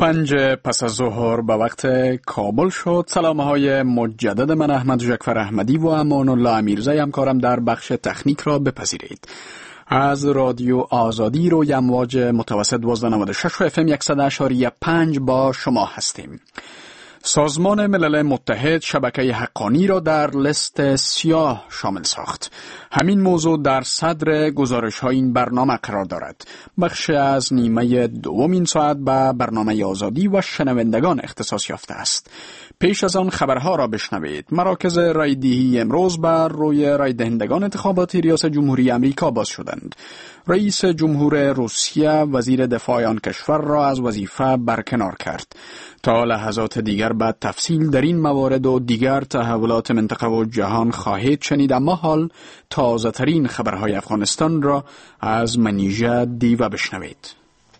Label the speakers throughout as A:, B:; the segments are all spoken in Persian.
A: 5 پس از ظهر به وقت کابل شد. سلام‌های مجدد من احمد جعفر احمدی و امان الله امیرزی همکارم در بخش تکنیک را بپذیرید. از رادیو آزادی روی امواج متوسط 1296 و FM 100.5 با شما هستیم. سازمان ملل متحد شبکه حقانی را در لیست سیاه شامل ساخت. همین موضوع در صدر گزارش‌های این برنامه قرار دارد. بخش از نیمه دوم این ساعت به برنامه آزادی و شنوندگان اختصاص یافته است. پیش از آن خبرها را بشنوید. مراکز رایدهی امروز بر روی رای دهندگان انتخاباتی ریاست جمهوری آمریکا باز شدند. رئیس جمهور روسیه وزیر دفاع آن کشور را از وظیفه برکنار کرد. تا لحظات دیگر بعد تفصیل در این موارد و دیگر تحولات منطقه و جهان خواهید شنید، اما حال تازه ترین خبرهای افغانستان را از منیژه دیوه بشنوید.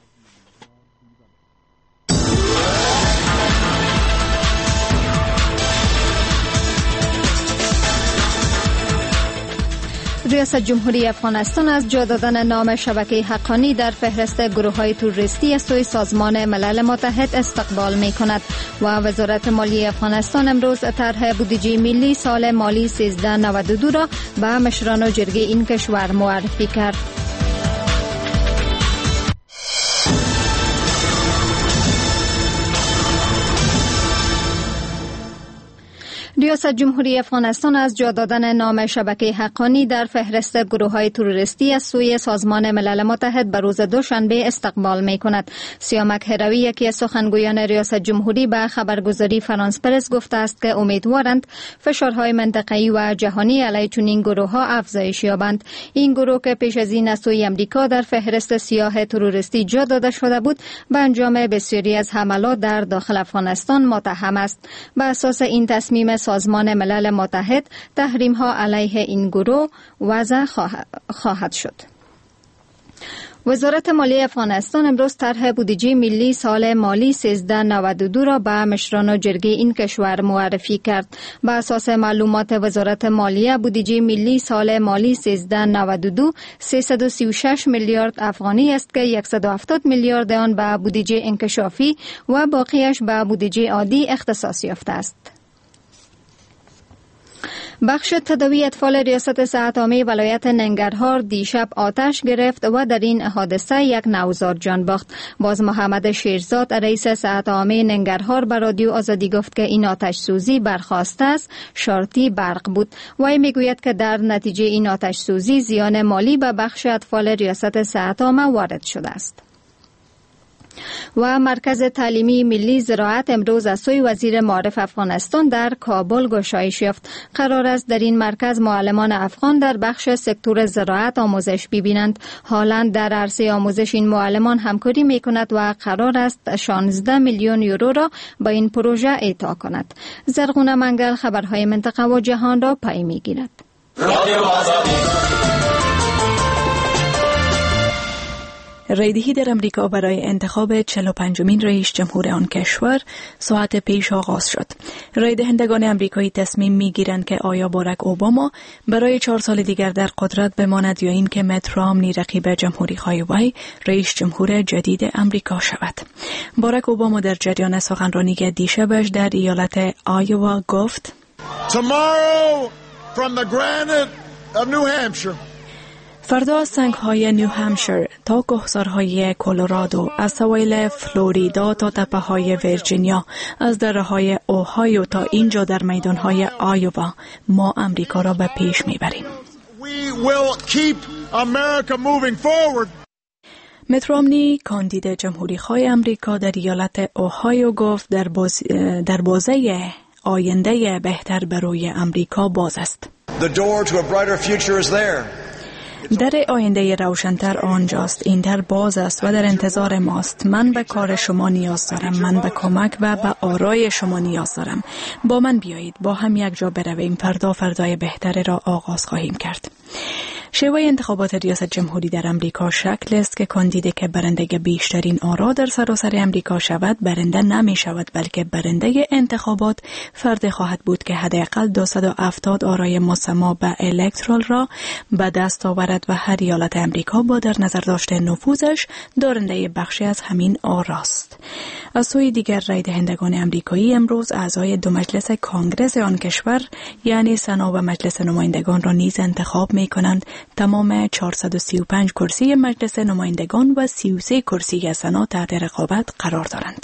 B: ریاست جمهوری افغانستان از جا دادن نام شبکه حقانی در فهرست گروه‌های تروریستی از سوی سازمان ملل متحد استقبال می‌کند و وزارت مالی افغانستان امروز طرح بودجه ملی سال مالی 1392 را به مشران جرگه این کشور معرفی کرد. ریاست جمهوری افغانستان از جا دادن نام شبکه حقانی در فهرست گروه‌های تروریستی از سوی سازمان ملل متحد به روز دوشنبه استقبال می‌کند. سیامک هروی، یکی از سخنگویان ریاست جمهوری، به خبرگزاری فرانس پرس گفته است که امیدوارند فشارهای منطقه‌ای و جهانی علیه چنین گروه‌ها افزایش یابند. این گروه که پیش از این از سوی آمریکا در فهرست سیاه تروریستی جا داده شده بود، به انجام بسیاری از حملات در داخل افغانستان متهم است. به اساس این تصمیم سازمان ملل متحد، تحریم ها علیه این گروه وضع خواهد شد. وزارت مالی افغانستان امروز طرح بودجه ملی سال مالی 1392 را به مشران جرگه این کشور معرفی کرد. به اساس معلومات وزارت مالیه، بودجه ملی سال مالی 1392 336 میلیارد افغانی است که 170 میلیارد آن به بودجه انکشافی و باقیش به بودجه عادی اختصاص یافته است. بخش تداوی اطفال ریاست صحت عامه ولایت ننگرهار دیشب آتش گرفت و در این حادثه یک نوزاد جان باخت. باز محمد شیرزاد، رئیس صحت عامه ننگرهار، به رادیو آزادی گفت که این آتش سوزی برخاسته است شرطی برق بود. وی میگوید که در نتیجه این آتش سوزی زیان مالی به بخش اطفال ریاست صحت عامه وارد شده است. و مرکز تعلیمی ملی زراعت امروز از سوی وزیر معارف افغانستان در کابل گشایش یافت. قرار است در این مرکز معلمان افغان در بخش سکتور زراعت آموزش ببینند. حالا در عرصه آموزش این معلمان همکاری میکند و قرار است 16 میلیون یورو را با این پروژه اعطا کند. زرغونه منگل خبرهای منطقه و جهان را پی میگیرد.
C: رایدهی در امریکا برای انتخاب 45مین رئیس جمهور آن کشور ساعت پیش آغاز شد. رای دهندگان امریکایی تصمیم می‌گیرند که آیا باراک اوباما برای 4 سال دیگر در قدرت بماند یا اینکه مت رامنی رقیب جمهوری‌خواه وی رئیس جمهور جدید امریکا شود. باراک اوباما در جریان سخنرانی دیشبش در ایالت آیوا گفت:
D: Tomorrow from the granite of New Hampshire.
C: فردا از سنگ‌های نیو همشیر تا کوهسارهای کلرادو، از سواحل فلوریدا تا تپه‌های ویرجینیا، از دره‌های اوهایو تا اینجا در میدان‌های آیووا، ما امریکا را به پیش می‌بریم. مت رامنی، کاندید جمهوری‌خواه امریکا در ایالت اوهایو، گفت در بازه آینده بهتر برای امریکا باز است. در آینده روشن‌تر آنجاست، این در باز است و در انتظار ماست. من به کار شما نیاز دارم، من به کمک و به آرای شما نیاز دارم. با من بیایید، با هم یک جا برویم. فردای بهتری را آغاز خواهیم کرد. شیوه انتخابات ریاست جمهوری در امریکا شکل است که کاندیدی که برنده بیشترین آرا در سراسر امریکا شود برنده نمی شود، بلکه برنده انتخابات فرد خواهد بود که حداقل 270 آرای مسمى به الکترال را به دست آورد و هر ایالت امریکا با در نظر داشتن نفوذش دارنده بخشی از همین آراست. از سوی دیگر رای دهندگان امریکایی امروز اعضای دو مجلس کانگرس آن کشور یعنی سنا و مجلس نمایندگان را نیز انتخاب می کنند. تمام 435 کرسی مجلس نمایندگان و 33 کرسی سنا تحت رقابت قرار دارند.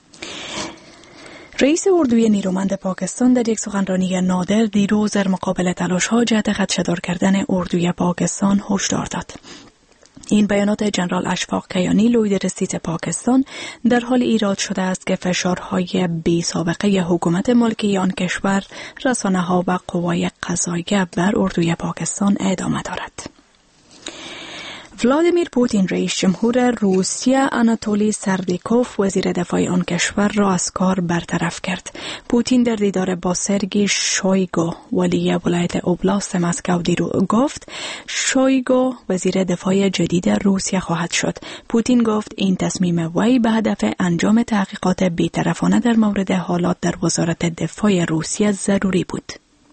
C: رئیس اردوی نیرومند پاکستان در یک سخنرانی نادر دیروز در مقابل تلاش‌ها جهت خدشه‌دار کردن اردوی پاکستان هشدار داد. این بیانات جنرال اشفاق کیانی لوی رئیس پاکستان در حال ایراد شده است که فشارهای بی سابقه حکومت ملکی آن کشور، رسانه‌ها و قوای قضاییه بر اردوی پاکستان ادامه دارد. ولادیمیر پوتین رئیس جمهور روسیه آناتولی سردیکوف وزیر دفاع آن کشور را از کار برطرف کرد. پوتین در دیدار با سرگی شویگو ولی ولایت اوبلاست مسکو گفت شویگو وزیر دفاع جدید روسیه خواهد شد. پوتین گفت این تصمیم وی به هدف انجام تحقیقات بی‌طرفانه در مورد حالات در وزارت دفاع روسیه ضروری بود.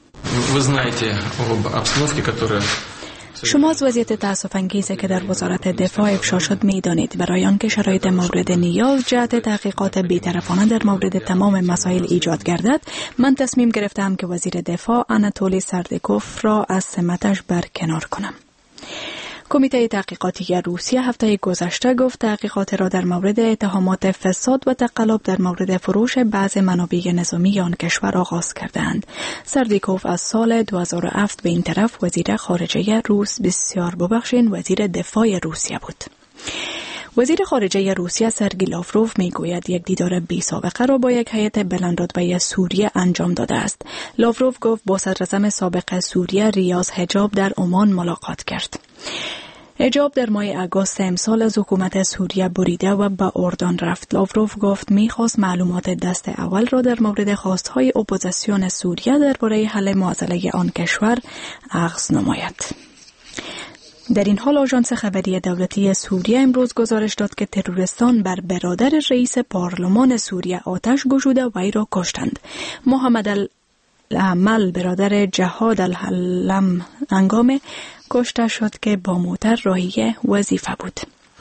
C: شما از وضعیت تأسف انگیزی که در وزارت دفاع افشا شد می‌دانید. برای آنکه شرایط مورد نیاز جهت تحقیقات بی‌طرفانه در مورد تمام مسائل ایجاد گردد، من تصمیم گرفتم که وزیر دفاع آناتولی سردیکوف را از سمتش برکنار کنم. کمیته تحقیقاتی روسیه هفته گذشته گفت تحقیقات را در مورد اتهامات فساد و تقلب در مورد فروش بعض منابع نظامی آن کشور آغاز کردند. سردیکوف از سال 2007 به این طرف وزیر خارجه روس وزیر دفاع روسیه بود. وزیر خارجه روسیه سرگی لاوروف میگوید یک دیدار بی سابقه را با یک هیئت بلندرتبه سوریه انجام داده است. لاوروف گفت با صدراعظم سابق سوریه ریاض حجاب در عمان ملاقات کرد. حجاب در ماه آگوست امسال از حکومت سوریه بریده و به اردن رفت. لاوروف گفت می‌خواست معلومات دست اول را در مورد خواستهای اپوزیسیون سوریه درباره حل معضله آن کشور اخذ نماید. در این حال آژانس خبری دولتی سوریه امروز گزارش داد که تروریستان بر برادر رئیس پارلمان سوریه آتش گشوده و وی را کشتند. محمد العمل برادر جهاد الحلم هنگام کشته شد که با موتر راهی وظیفه بود.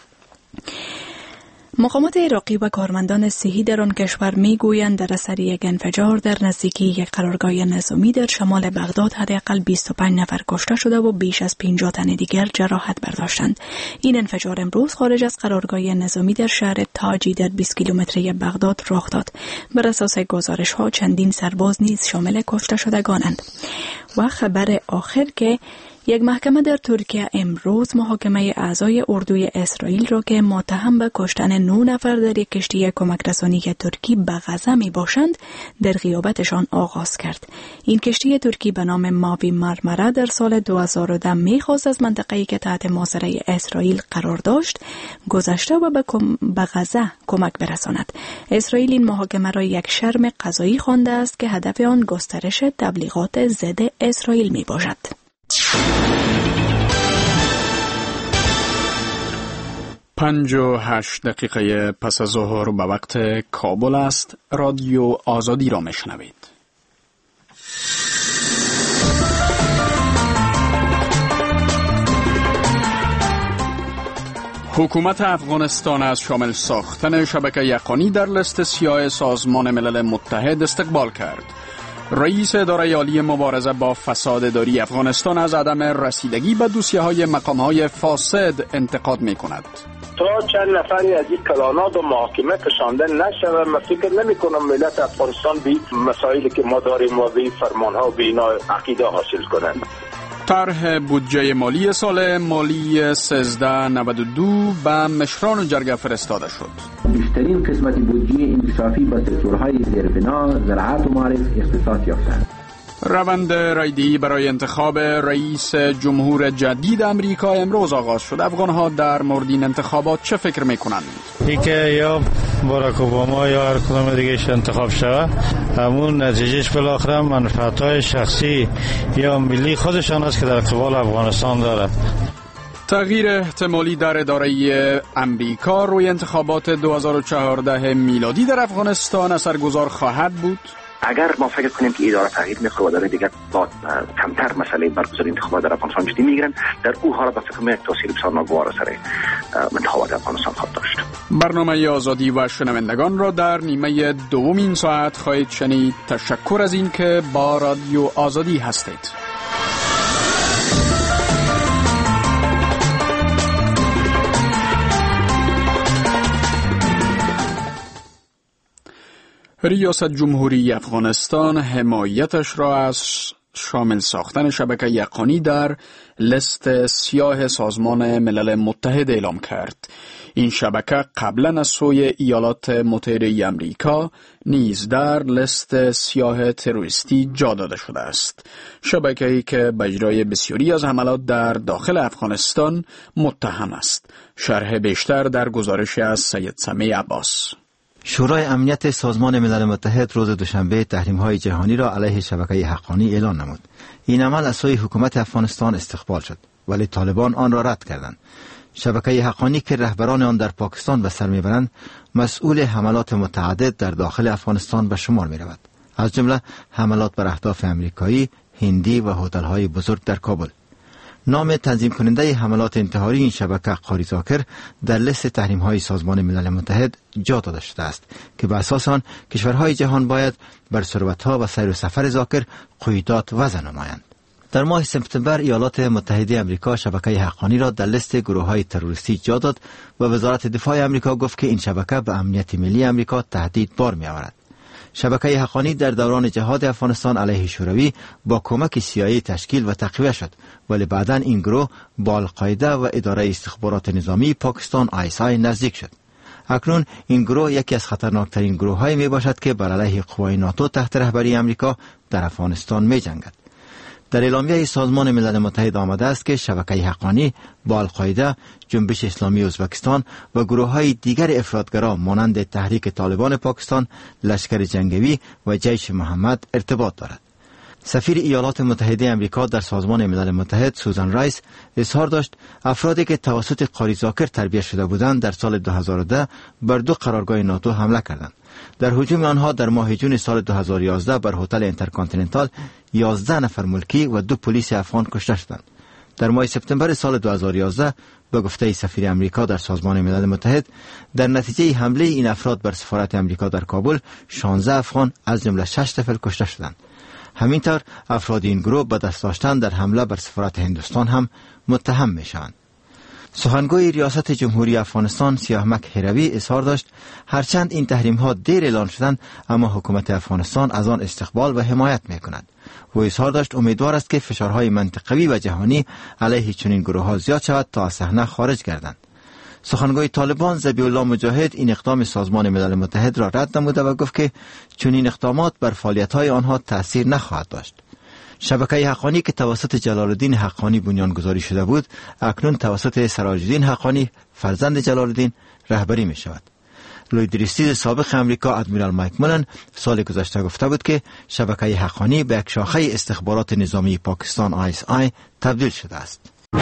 C: مقامات عراقی و کارمندان صحی در آن کشور میگویند در اثر یک انفجار در نزدیکی یک قرارگاه نظامی در شمال بغداد حداقل 25 نفر کشته شده و بیش از 50 تن دیگر جراحت برداشتند. این انفجار امروز خارج از قرارگاه نظامی در شهر تاجی در 20 کیلومتری بغداد رخ داد. بر اساس گزارش‌ها چندین سرباز نیز شامل کشته شدگانند. و خبر آخر که یک محکمه در ترکیه امروز محاکمه اعضای اردوی اسرائیل را که متهم به کشتن 9 نفر در یک کشتی کمک رسانی ترکی به غزه می باشند در غیابتشان آغاز کرد. این کشتی ترکی به نام ماوی مرمره در سال 2010 می خواست از منطقه‌ای که تحت محاصره اسرائیل قرار داشت گذشته و به غزه کمک برساند. اسرائیل این محاکمه را یک شرم قضایی خوانده است که هدف آن گسترش تبلیغات ضد اسرائیل می باشد.
A: 58 دقیقه پس از ظهر به وقت کابل است. رادیو آزادی را میشنوید. حکومت افغانستان از شامل ساختن شبکه یقانی در لیست سیاه سازمان ملل متحد استقبال کرد. رئیس اداره عالی مبارزه با فساد اداری افغانستان از عدم رسیدگی به دوسیه‌های مقام‌های فاسد انتقاد می‌کند.
E: تا چند نفری از این کلانات و محاکمه کشانده نشه و من فکر نمی‌کنم ملت افغانستان به مسائلی که ما داریم و به فرمان‌ها و به اینا عقیده حاصل کنند.
A: طرح بودجه مالی سال مالی 1392 به مشران جرگه فرستاده شد.
F: بیشترین قسمت بودجه انکشافی به سکتورهای زیربنا، زراعت و معارف اختصاص یافتند.
A: روند رایده‌ای برای انتخاب رئیس جمهور جدید امریکا امروز آغاز شد. افغان‌ها در مورد این انتخابات چه فکر می‌کنند؟
G: اینکه یا باراک اوباما یا هر کدام دیگه‌اش انتخاب شود، همون نتیجهش بالاخره منفعت‌های شخصی یا ملی خودشان است که در قبال افغانستان دارد.
A: تغییر احتمالی در اداره امریکا روی انتخابات 2014 میلادی در افغانستان اثرگذار خواهد بود.
H: اگر ما فکر کنیم که اداره تغییر می‌خواد و داره دیگر با کمتر مسئله برگزاری انتخابات در افغانستان جدی میگیرن، در او حالا به فکر یک تاثیر بسیار ناگوار سر انتخابات افغانستان خواهد داشت.
A: برنامه آزادی و شنوندگان را در نیمه دوم این ساعت خواهید شنید. تشکر از این که با رادیو آزادی هستید. ریاست جمهوری افغانستان حمایتش را از شامل ساختن شبکه یقانی در لیست سیاه سازمان ملل متحد اعلام کرد. این شبکه قبلا از سوی ایالات متحده امریکا نیز در لیست سیاه تروریستی جا داده شده است. شبکه‌ای که به اجرای بسیاری از حملات در داخل افغانستان متهم است. شرح بیشتر در گزارش از سید سمیع عباس.
I: شورای امنیت سازمان ملل متحد روز دوشنبه تحریم‌های جهانی را علیه شبکه حقانی اعلان نمود. این عمل از سوی حکومت افغانستان استقبال شد، ولی طالبان آن را رد کردند. شبکه حقانی که رهبران آن در پاکستان به سر میبرند، مسئول حملات متعدد در داخل افغانستان به شمار میرود، از جمله حملات بر اهداف امریکایی، هندی و هتل‌های بزرگ در کابل. نام تنظیم کننده حملات انتحاری این شبکه قاری زاکر در لیست تحریم‌های سازمان ملل متحد جا داده شده است که به اساس آن کشورهای جهان باید بر ثروت‌ها و سیر و سفر زاکر قیودات وضع نمایند. در ماه سپتامبر ایالات متحده آمریکا شبکه حقانی را در لیست گروه‌های تروریستی جا داد و وزارت دفاع آمریکا گفت که این شبکه به امنیت ملی آمریکا تهدید بار می‌آورد. شبکه حقانی در دوران جهاد افغانستان علیه شوروی با کمک CIA تشکیل و تقویه شد، ولی بعداً این گروه با القاعده و اداره استخبارات نظامی پاکستان ISI نزدیک شد. اکنون این گروه یکی از خطرناکترین گروه‌هایی میباشد که بر علیه قوای ناتو تحت رهبری آمریکا در افغانستان میجنگد. در اعلامیه سازمان ملل متحد آمده است که شبکه حقانی با القاعده، جنبش اسلامی ازبکستان و گروه‌های دیگر افراطگرا مانند تحریک طالبان پاکستان، لشکر جنگی و جیش محمد ارتباط دارد. سفیر ایالات متحده آمریکا در سازمان ملل متحد سوزان رایس اظهار داشت افرادی که توسط قاری زاکر تربیت شده بودند در سال 2010 بر 2 قرارگاه ناتو حمله کردند. در هجوم آنها در ماه جون سال 2011 بر هتل اینترکانتیننتال 11 نفر ملکی و 2 پلیس افغان کشته شدند. در ماه سپتامبر سال 2011 به گفته سفیر امریکا در سازمان ملل متحد، در نتیجه حمله این افراد بر سفارت امریکا در کابل 16 افغان از جمله 6 طفل کشته شدند. همینطور افراد این گروه به دست داشتن در حمله بر سفارت هندوستان هم متهم میشوند. سخنگوی ریاست جمهوری افغانستان سیاحمک هروی اظهار داشت هرچند این تحریم ها دیر اعلان شدند، اما حکومت افغانستان از آن استقبال و حمایت میکند. او اظهار داشت امیدوار است که فشارهای منطقوی و جهانی علیه چنین گروه ها زیاد شود تا از صحنه خارج گردند. سخنگوی طالبان ذبیح الله مجاهد این اقدام سازمان ملل متحد را رد نموده و گفت که چنین اقدامات بر فعالیت‌های آنها تأثیر نخواهد داشت. شبکه حقانی که توسط جلال الدین حقانی بنیانگذاری شده بود، اکنون توسط سراج الدین حقانی فرزند جلال الدین رهبری می شود. لوید ریستید سابق امریکا ادمیرال مایک مولن سال گذشته گفته بود که شبکه حقانی به یک شاخه استخبارات نظامی پاکستان ISI تبدیل شده است.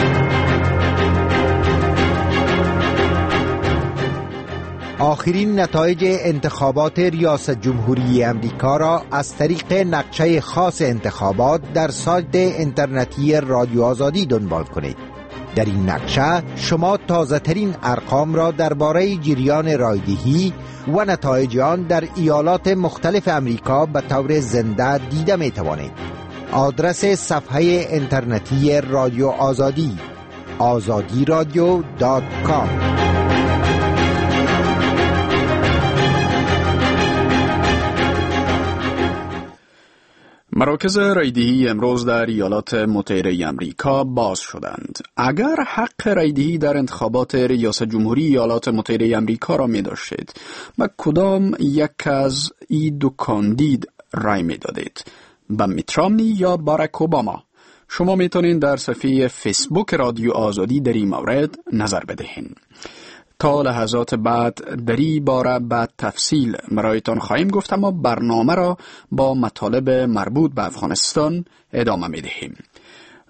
J: آخرین نتایج انتخابات ریاست جمهوری امریکا را از طریق نقشه خاص انتخابات در سایت اینترنتی رادیو آزادی دنبال کنید. در این نقشه شما تازه ترین ارقام را درباره جریان رایدهی و نتایج آن در ایالات مختلف امریکا به طور زنده دیده می توانید. آدرس صفحه اینترنتی رادیو آزادی azadiradio.com.
A: مراکز رایدهی امروز در ایالات متحده آمریکا باز شدند. اگر حق رایدهی در انتخابات ریاست جمهوری ایالات متحده آمریکا را می داشتید، با کدام یک از این 2 کاندید رای می دادید؟ با میت رامنی یا باراک اوباما؟ شما می توانید در صفحه فیسبوک رادیو آزادی در این مورد نظر بدهید. تا لحظات بعد در این باره به تفصیل برایتان خواهیم گفت، اما برنامه را با مطالب مربوط به افغانستان ادامه می دهیم.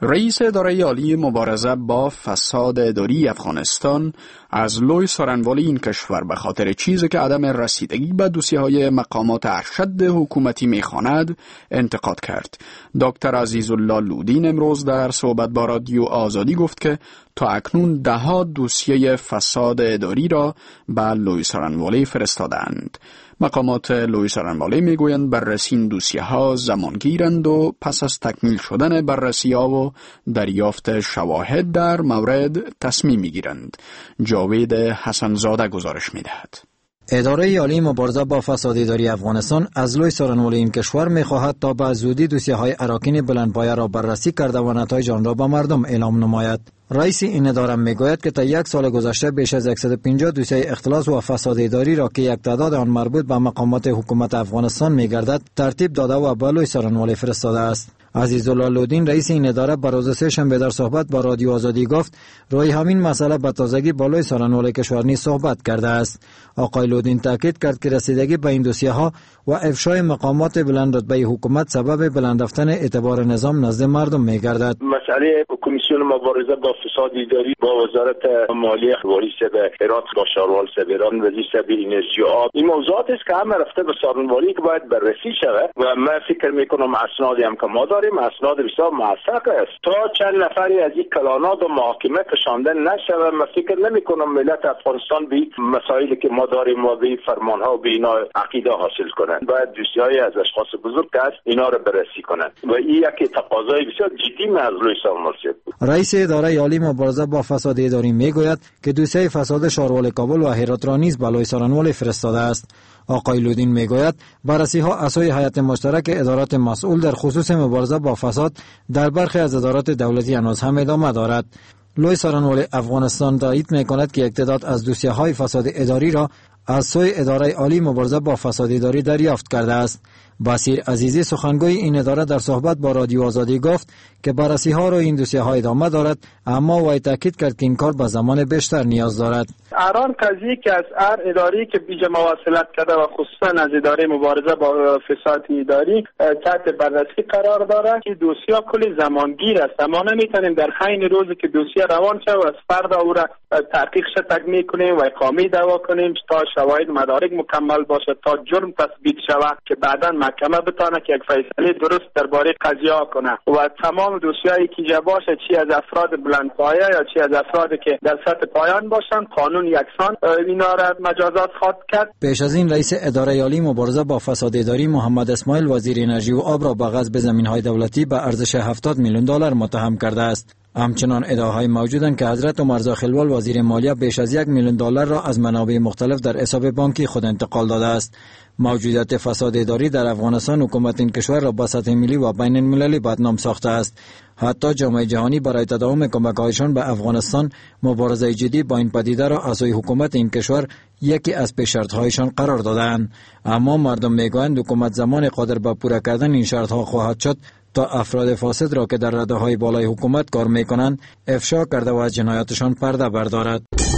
A: رئیس اداره عالی مبارزه با فساد اداری افغانستان از لوی سارنوالی این کشور به خاطر چیزی که عدم رسیدگی به دوسیه‌های مقامات ارشد حکومتی می‌خواند انتقاد کرد. دکتر عزیزالله لودین امروز در صحبت با رادیو آزادی گفت که تا اکنون 10 دوسیه فساد اداری را به لوی سارنوالی فرستادند. مقامات لوی سارنوالی میگویند بررسی این دوسیه‌ها زمانگیرند و پس از تکمیل شدن بررسی‌ها و دریافت شواهد در مورد تصمیم میگیرند. جاوید حسنزاده گزارش میدهد.
K: اداره عالی مبارزه با فساد اداری افغانستان از لوی سارنوالی این کشور می‌خواهد تا به زودی دوسیه‌های اراکین بلندپایه را بررسی کرده و نتایج آن را به مردم اعلام نماید. رئیس این اداره میگوید که تا 1 سال گذشته بیش از 150 دوسیه اختلاس و فساد اداری را که یک تعداد آن مربوط به مقامات حکومت افغانستان میگردد ترتیب داده و به لوی سارنوالی فرستاده است. عزیزالله لودین رئیس این اداره بر روز سه‌شنبه در صحبت با رادیو آزادی گفت روی همین مسئله به تازگی با لوی سارنوالی کشور نیز صحبت کرده است. آقای لودین تاکید کرد که رسیدگی به این دوسیه ها و افشای مقامات بلند رتبه حکومت سبب بلند رفتن اعتبار نظام نزد مردم میگردد.
E: مسئله کمیسیون مبارزه با فساد اداری با وزارت مالیه والی سبه هرات با شاروال سبیران وزیر سبی انرژی و آب این موضوعات است که همه رفته به سارنوالی که باید بررسی شود و من فکر میکنم اسنادی هم که ما داریم اسناد بسیار موثق است. تا چند نفری از این کلانات و محاکمه کشانده نشود من فکر نمیکنم ملت افغانستان به مسائلی که ما داریم و به فرمانها و به اینا عقیده حاصل کنند. باید دوسیه‌های از اشخاص بزرگ است اینا را بررسی کنند و این یک تقاضای بسیار جدی از لوی سارنوالی.
K: رئیس اداره عالی مبارزه با فساد اداری میگوید که دوسیه فساد شاروال کابل و هرات را نیز به لوی سارنوالی فرستاده است. آقای لودین میگوید بررسی ها اساس هیئت مشترک ادارات مسئول در خصوص مبارزه با فساد در برخی از ادارات دولتی هنوز هم ادامه دارد. لوی سارنوالی افغانستان تایید میکند که یک تعداد از دوسیه های فساد اداری را از سوی اداره عالی مبارزه با فساد اداری دریافت کرده است. بصیر عزیزی سخنگوی این اداره در صحبت با رادیو آزادی گفت که بررسی ها را این دوسیه ها ادامه دارد اما وی تاکید کرد که این کار به زمان بیشتر نیاز دارد.
L: هر قضیه که از هر اداره که بیجا مواصلت کرده و خصوصا از اداره مبارزه با فساد اداری تحت بررسی قرار دارد که دوسیه کلی زمانگیر است. ما نمیتونیم در حین روزی که دوسیه روان شود و از فردا او را تحقیق تکمیل کنیم و اقامه دعوا کنیم تا شواهد مدارک مکمل باشه تا جرم تثبیت شود که بعدا محکمه بتونه که یک فیصله درست درباره قضیه کنه و تمام دوسیه‌ای که جا باشه چی از افراد بلندپایه یا چی از افرادی که در سطح پایان باشن قانون یکسان اینا را مجازات خواهد کرد.
K: پیش از این رئیس اداره عالی مبارزه با فساد اداری محمد اسماعیل وزیر انرژی و آب را به غصب زمین‌های دولتی به ارزش $70 میلیون متهم کرده است. همچنان ادعاهای موجودند که حضرت عمر زاخیلوال وزیر مالیه بیش از $1 میلیون را از منابع مختلف در حساب بانکی خود انتقال داده است. موجودیت فساد اداری در افغانستان حکومت این کشور را به سطح ملی و بین المللی بدنام ساخته است. حتی جامعه جهانی برای تداوم کمک‌هایشان به افغانستان مبارزه جدی با این پدیده را از سوی حکومت این کشور یکی از پیش شرط‌هایشان قرار دادند. اما مردم میگویند حکومت زمان قادر به پورا کردن این شرط‌ها خواهد شد تا افراد فاسد را که در رده‌های بالای حکومت کار می‌کنند افشا کرده و از جنایاتشان پرده بردارد.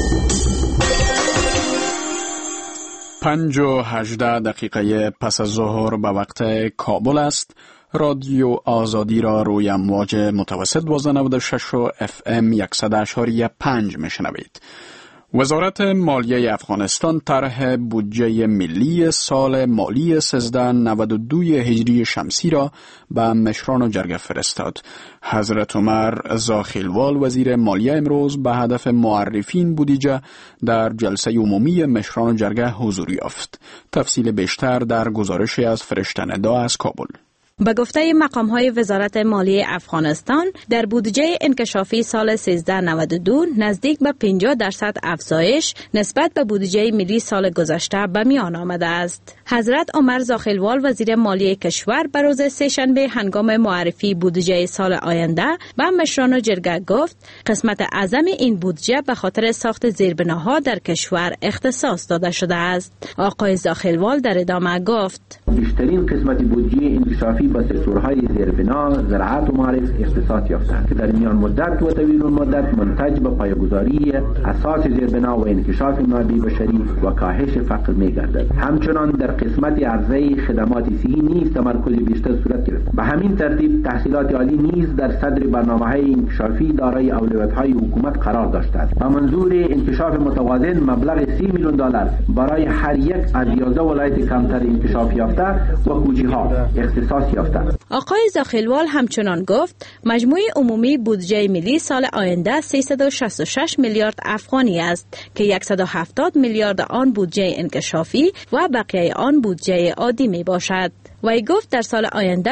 A: 5:18 پس از ظهر به وقت کابل است. رادیو آزادی را روی امواج متوسط 96 و FM 100.5 میشنوید. وزارت مالیه افغانستان طرح بودجه ملی سال مالی 1392 هجری شمسی را به مشران و جرگه فرستاد. حضرت عمر زاخیلوال وزیر مالیه امروز به هدف معرفی این بودجه در جلسه عمومی مشران و جرگه حضور یافت. تفصیل بیشتر در گزارشی از فرشته ندا از کابل.
M: به گفته مقام‌های وزارت مالیه افغانستان در بودجه انکشافی سال 1392 نزدیک به 50% افزایش نسبت به بودجه ملی سال گذشته به میان آمده است. حضرت عمر زاخیلوال وزیر مالیه کشور به روز سه‌شنبه هنگام معرفی بودجه سال آینده به مشران و جرگه گفت قسمت اعظم این بودجه به خاطر ساخت زیربناها در کشور اختصاص داده شده است. آقای زاخیلوال در ادامه گفت
F: بیشترین قسمت بودجه انکشافی به سکتورهای زیربنا، زراعت و معارف اختصاص یافته که در میان مدت و طویل المدت منتج به پایه‌گذاری اساس زیربنا و انکشاف مادی بشری و کاهش فقر می‌گردد. همچنان در قسمت عرضه خدمات صحی نیز تمرکز بیشتر صورت گرفت. به همین ترتیب تحصیلات عالی نیز در صدر برنامه‌های انکشافی دارای اولویت‌های حکومت قرار داشته است. به منظور انکشاف متوازن مبلغ 30 میلیون دلار برای هر یک از 11 ولایت کمتر انکشاف یافته و کوچه‌ها اختصاص یافته.
M: آقای زاخیلوال همچنان گفت مجموع عمومی بودجه ملی سال آینده 366 میلیارد افغانی است که 170 میلیارد آن بودجه انکشافی و بقیه آن بودجه عادی می باشد. وی گفت در سال آینده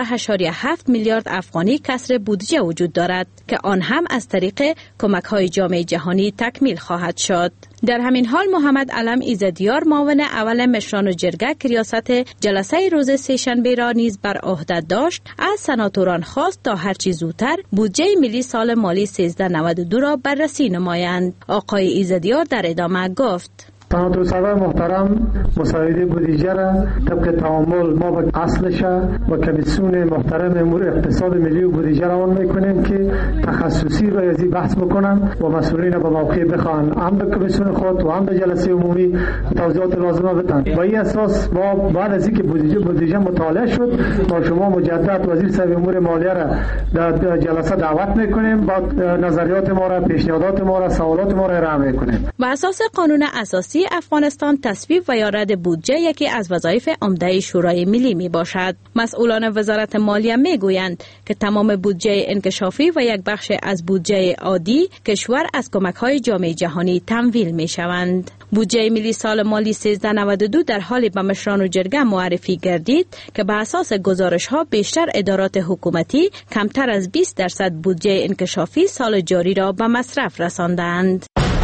M: 12.7 میلیارد افغانی کسر بودجه وجود دارد که آن هم از طریق کمک‌های جامعه جهانی تکمیل خواهد شد. در همین حال محمد علم ایزدیار معاون اول مشران جرگه که ریاست جلسه روز سه‌شنبه را نیز بر عهده داشت از سناتوران خواست تا هرچی زودتر بودجه ملی سال مالی 1392 را بررسی نمایند. آقای ایزدیار در ادامه گفت
N: سناتور صاحب محترم مساعده بودجه را طبق تعامل ما با اصلش و کمیسیون محترم امور اقتصاد ملی و بودجه روان میکنیم که تخصصی را ازی بحث بکنن و مسئولین به موقع بخوان هم به کمیسیون خود و هم به جلسه عمومی توضیحات لازمه بدن. با این اساس ما بعد از اینکه بودجه مطالعه شد با شما مجدد وزیر صاحب امور مالیه را در جلسه دعوت میکنیم با نظریات ما را، پیشنهادات ما را، سوالات ما را ارائه میکنیم.
M: بر اساس قانون اساسی افغانستان تصویب و یا رد بودجه یکی از وظایف عمده شورای ملی می باشد. مسئولان وزارت مالیه می گویند که تمام بودجه انکشافی و یک بخش از بودجه عادی کشور از کمک‌های جامعه جهانی تمویل می شوند. بودجه ملی سال مالی 1392 در حالی به مشران و جرگه معرفی گردید که به اساس گزارش‌ها بیشتر ادارات حکومتی کمتر از 20% بودجه انکشافی سال جاری را به مصرف رساندند.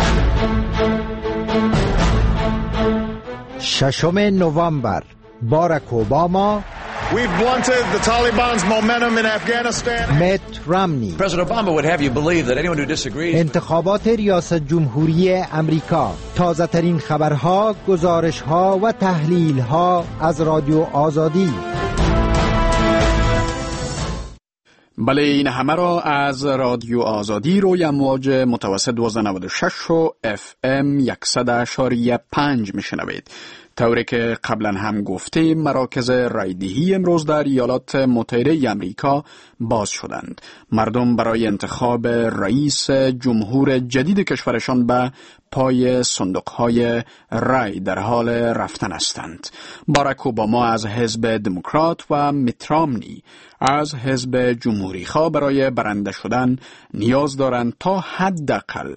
J: 6 نوامبر باراک اوباما میت رامنی انتخابات ریاست جمهوری امریکا. تازه ترین خبرها، گزارشها و تحلیلها از رادیو آزادی.
A: بله، این همه را از رادیو آزادی روی امواج متوسط 1296 و FM 100.5 میشنوید. طوری که قبلا هم گفتیم مراکز رایدهی امروز در ایالات متحده امریکا باز شدند. مردم برای انتخاب رئیس جمهور جدید کشورشان به پای صندوق‌های رای در حال رفتن هستند. باراک اوباما از حزب دموکرات و میت رامنی از حزب جمهوری‌خواه برای برنده شدن نیاز دارند تا حداقل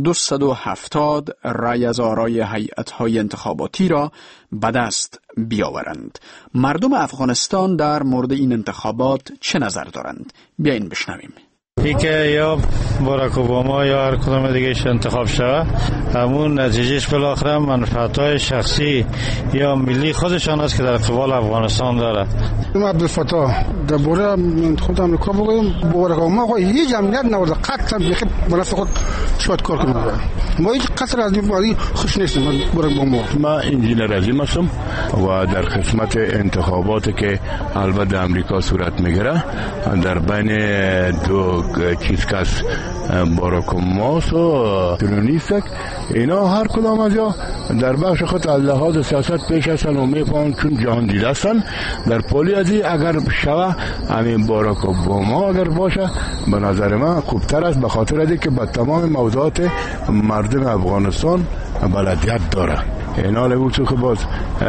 A: 270 رای از آرای هیئت‌های انتخاباتی را به دست بیاورند. مردم افغانستان در مورد این انتخابات چه نظر دارند؟ بیاین بشنویم.
G: ای که یا باراک اوباما یا هر کدام دیگهش انتخاب شود، همون نتیجهش بالاخره منفعت‌های شخصی یا ملی خودشان است که در قبال افغانستان داره.
O: من عبدالفتاح درباره انتخابات آمریکا بگویم، باراک اوباما هیچ جمعیت نورده، قطعا بیخی برای خود شاید کار کنه. ما هیچ قطر از این باری خوش نیستم. باراک اوباما
P: ما انجینر عظیم هستم و در قسمت انتخاباتی که البته امریکا صورت میگیره در بین دو چیز که از باراک اوباما و ترونیستک، اینا هر کدام از یا در بخش خود از لحاظ سیاست پیش هستن و میفهمن چون جهان دیده هستن. در پولی ازی اگر شوه همین باراک اوباما اگر باشه به نظر من خوبتر است، به خاطر ازی که به تمام موضوعات مردم افغانستان بلدیت داره. اینا لبوسو که باز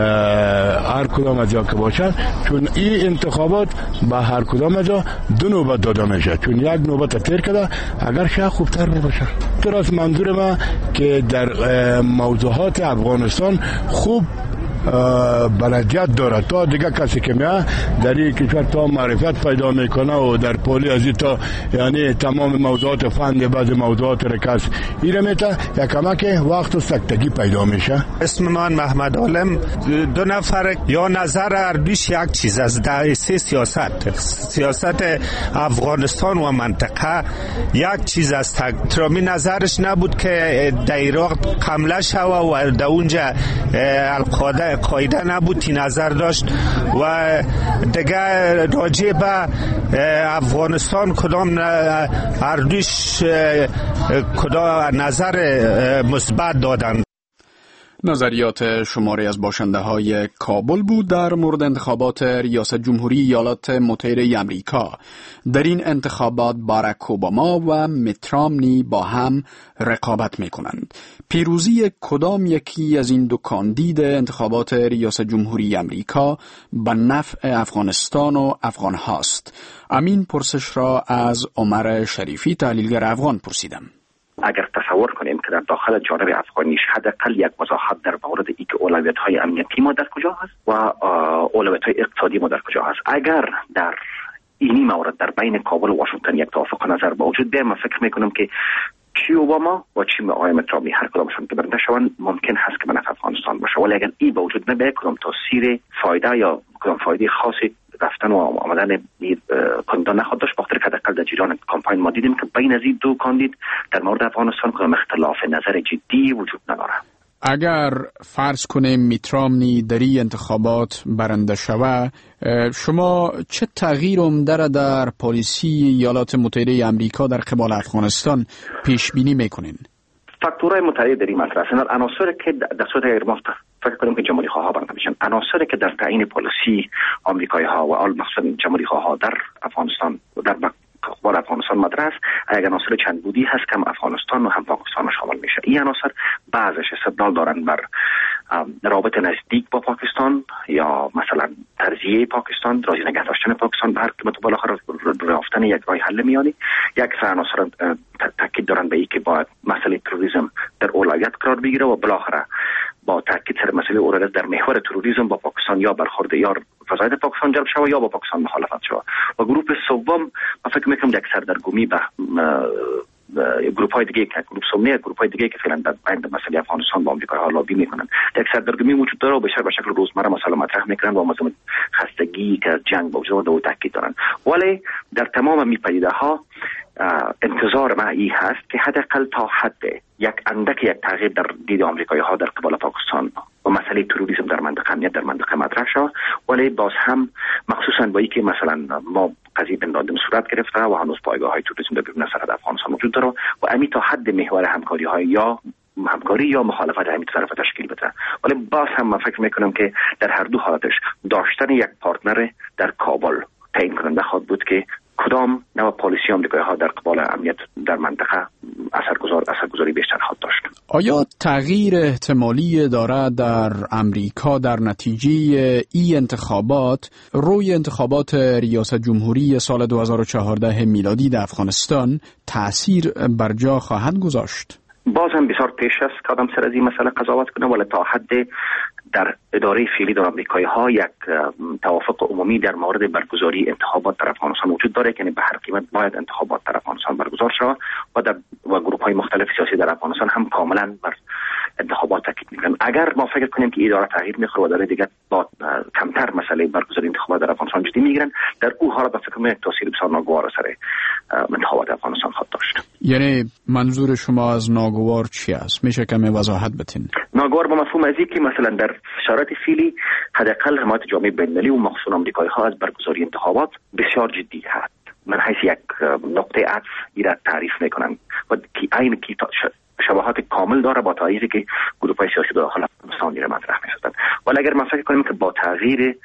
P: هر کدام از جا که باشن، چون این انتخابات به هر کدام از جا دو نوبت داده میشه، چون یک نوبت تیر کده اگر شه خوبتر میباشه. تراس منظور من که در موضوعات افغانستان خوب بلدیت دارد تا دیگه کسی که میاد در این کشور تا معرفت پیدا میکنه و در پولی ازی تا یعنی تمام موضوعات فن بعض موضوعات رکاس ایره میته یک کمک وقت و سکتگی پیدا میشه.
Q: اسم من محمد عالم. دو نفر یا نظر اردوش یک چیز از دایسه سیاست افغانستان و منطقه یک چیز است. ترامی نظرش نبود که در عراق حمله شوه و در اونجا القاعده قاعده نبود تی نظر داشت و دیگه راجع به افغانستان کدام اردوش کدام نظر مثبت دادن.
A: نظریات شماری از باشنده های کابل بود در مورد انتخابات ریاست جمهوری ایالات متحده آمریکا. در این انتخابات باراک اوباما و میت رامنی با هم رقابت می کنند. پیروزی کدام یکی از این دو کاندید انتخابات ریاست جمهوری آمریکا به نفع افغانستان و افغان هاست؟ امین پرسش را از عمر شریفی تحلیلگر افغان پرسیدم.
H: اگر تصور کنیم که در داخل جانب افغانیش حداقل یک وضاحت در مورد اینکه اولویت‌های امنیتی ما در کجا هست و اولویت‌های اقتصادی ما در کجا هست، اگر در اینی مورد در بین کابل و واشنگتن یک توافق نظر با وجود بیاید، من فکر میکنم که چی اوباما و چی آقای میت رامنی هر کدامشون که برنده شوند ممکن هست که به نفع افغانستان باشه، ولی اگر این با وجود نبیاید کدام تاثیر فایده یا کدام فایده خاصی رفتن و آمدن کاندیدا نخواهد داشت، بخاطر که حداقل در جریان کمپاین ما دیدیم که بین از این دو کاندید در مورد افغانستان کدام اختلاف نظر جدی وجود نداره.
A: اگر فرض کنیم میت رامنی در این انتخابات برنده شود، شما چه تغییر عمده در پالیسی ایالات متحده آمریکا در قبال افغانستان پیش بینی میکنین؟
H: فاکتورهای متعدد در این مطرح هستند. عناصری که در صورت اگر ما فکر کنیم که جمهوری خواه ها برنده میشن، عناصری که در تعیین پالیسی آمریکایی ها و مخصوصا جمهوری خواه ها در افغانستان و در اخبار افغانستان مطرح است، یک عناصر چند بودی هست که هم افغانستان و هم پاکستان شامل میشه. این عناصر بعضش استدلال دارن بر رابط نزدیک با پاکستان یا مثلا ترجیح پاکستان، راضی نگه داشتن پاکستان به هر قیمت، بالاخره رفتن یک راه حل میانی. یک سری عناصر تاکید دارن به اینکه باید مسئله تروریسم در اولویت قرار بگیره و بالاخره با تاکید سر مسئله اولویت در محور تروریسم با پاکستان یا برخورد یا فضایل پاکستان جلب شود یا با پاکستان مخالفت شود. و گروه سوم من فکر میکنم یک سردرگمی به گروپ های دیگه که گروپ سومی گروپ های دیگه که فعلا در بین مسئله افغانستان با آمریکا ها لابی میکنن، یک سردرگمی وجود داره و به شکل روزمره مسئله مطرح میکنن و مثلا خستگی که از جنگ با وجود و تاکید دارن. ولی در تمام می پدیده ها انتظار ما این هست که حداقل تا حد یک اندک یک تغییر در دید آمریکایی ها در قبال پاکستان و مسئله تروریسم در منطقه امنیت در منطقه مطرح شد، ولی باز هم مخصوصا با اینکه مثلا ما قضیه بن لادن صورت گرفته و هنوز پایگاه های تروریسم در بیرون سرحد افغانستان وجود داره و امی تا حد محور همکاری های یا همکاری یا مخالفت همین طرف تشکیل بده. ولی باز هم من فکر میکنم که در هر دو حالتش داشتن یک پارتنر در کابل تعیین کننده خواهد بود که کدام نوع پالیسی آمریکایی ها در قبال امنیت در منطقه اثرگذاری بیشتر خواهد داشت.
A: آیا تغییر احتمالی دارد در امریکا در نتیجه این انتخابات روی انتخابات ریاست جمهوری سال 2014 میلادی در افغانستان تأثیر بر جا خواهد گذاشت؟
H: باز هم بسیار پیش است که آدم سر از این مسئله قضاوت کنه، ولی تا حد در اداره فعلی در آمریکایی ها یک توافق عمومی در مورد برگزاری انتخابات در افغانستان وجود داره که به هر قیمت باید انتخابات در افغانستان برگزار شود و گروه های مختلف سیاسی در افغانستان هم کاملا بر انتخابات تاکید میکنن. اگر ما فکر کنیم که اداره تغییر میخوره و داره دیگه با کمتر مسئله برگزاری انتخابات در افغانستان جدی میگیرن، در اون حالت فکر کنم تاثیر بسیار ناگوار سر انتخابات افغانستان خواهد داشت.
A: یعنی منظور شما از ناگوار چی است؟ میشه کمی وضاحت بدین؟
H: ناگوار با مفهوم از اینکه مثلا در شرایط فعلی حداقل حمایت جامعه بین‌المللی و مخصوصا آمریکایی ها از برگزاری انتخابات بسیار جدی هست. من حیث یک نقطه عطف ایراد تعریف میکنم و که عین کی شباهت کامل داره با تاییدی که گروه های سیاسی داخل افغانستان را مطرح می‌سازند. ولی اگر ما فکر کنیم که با تغییر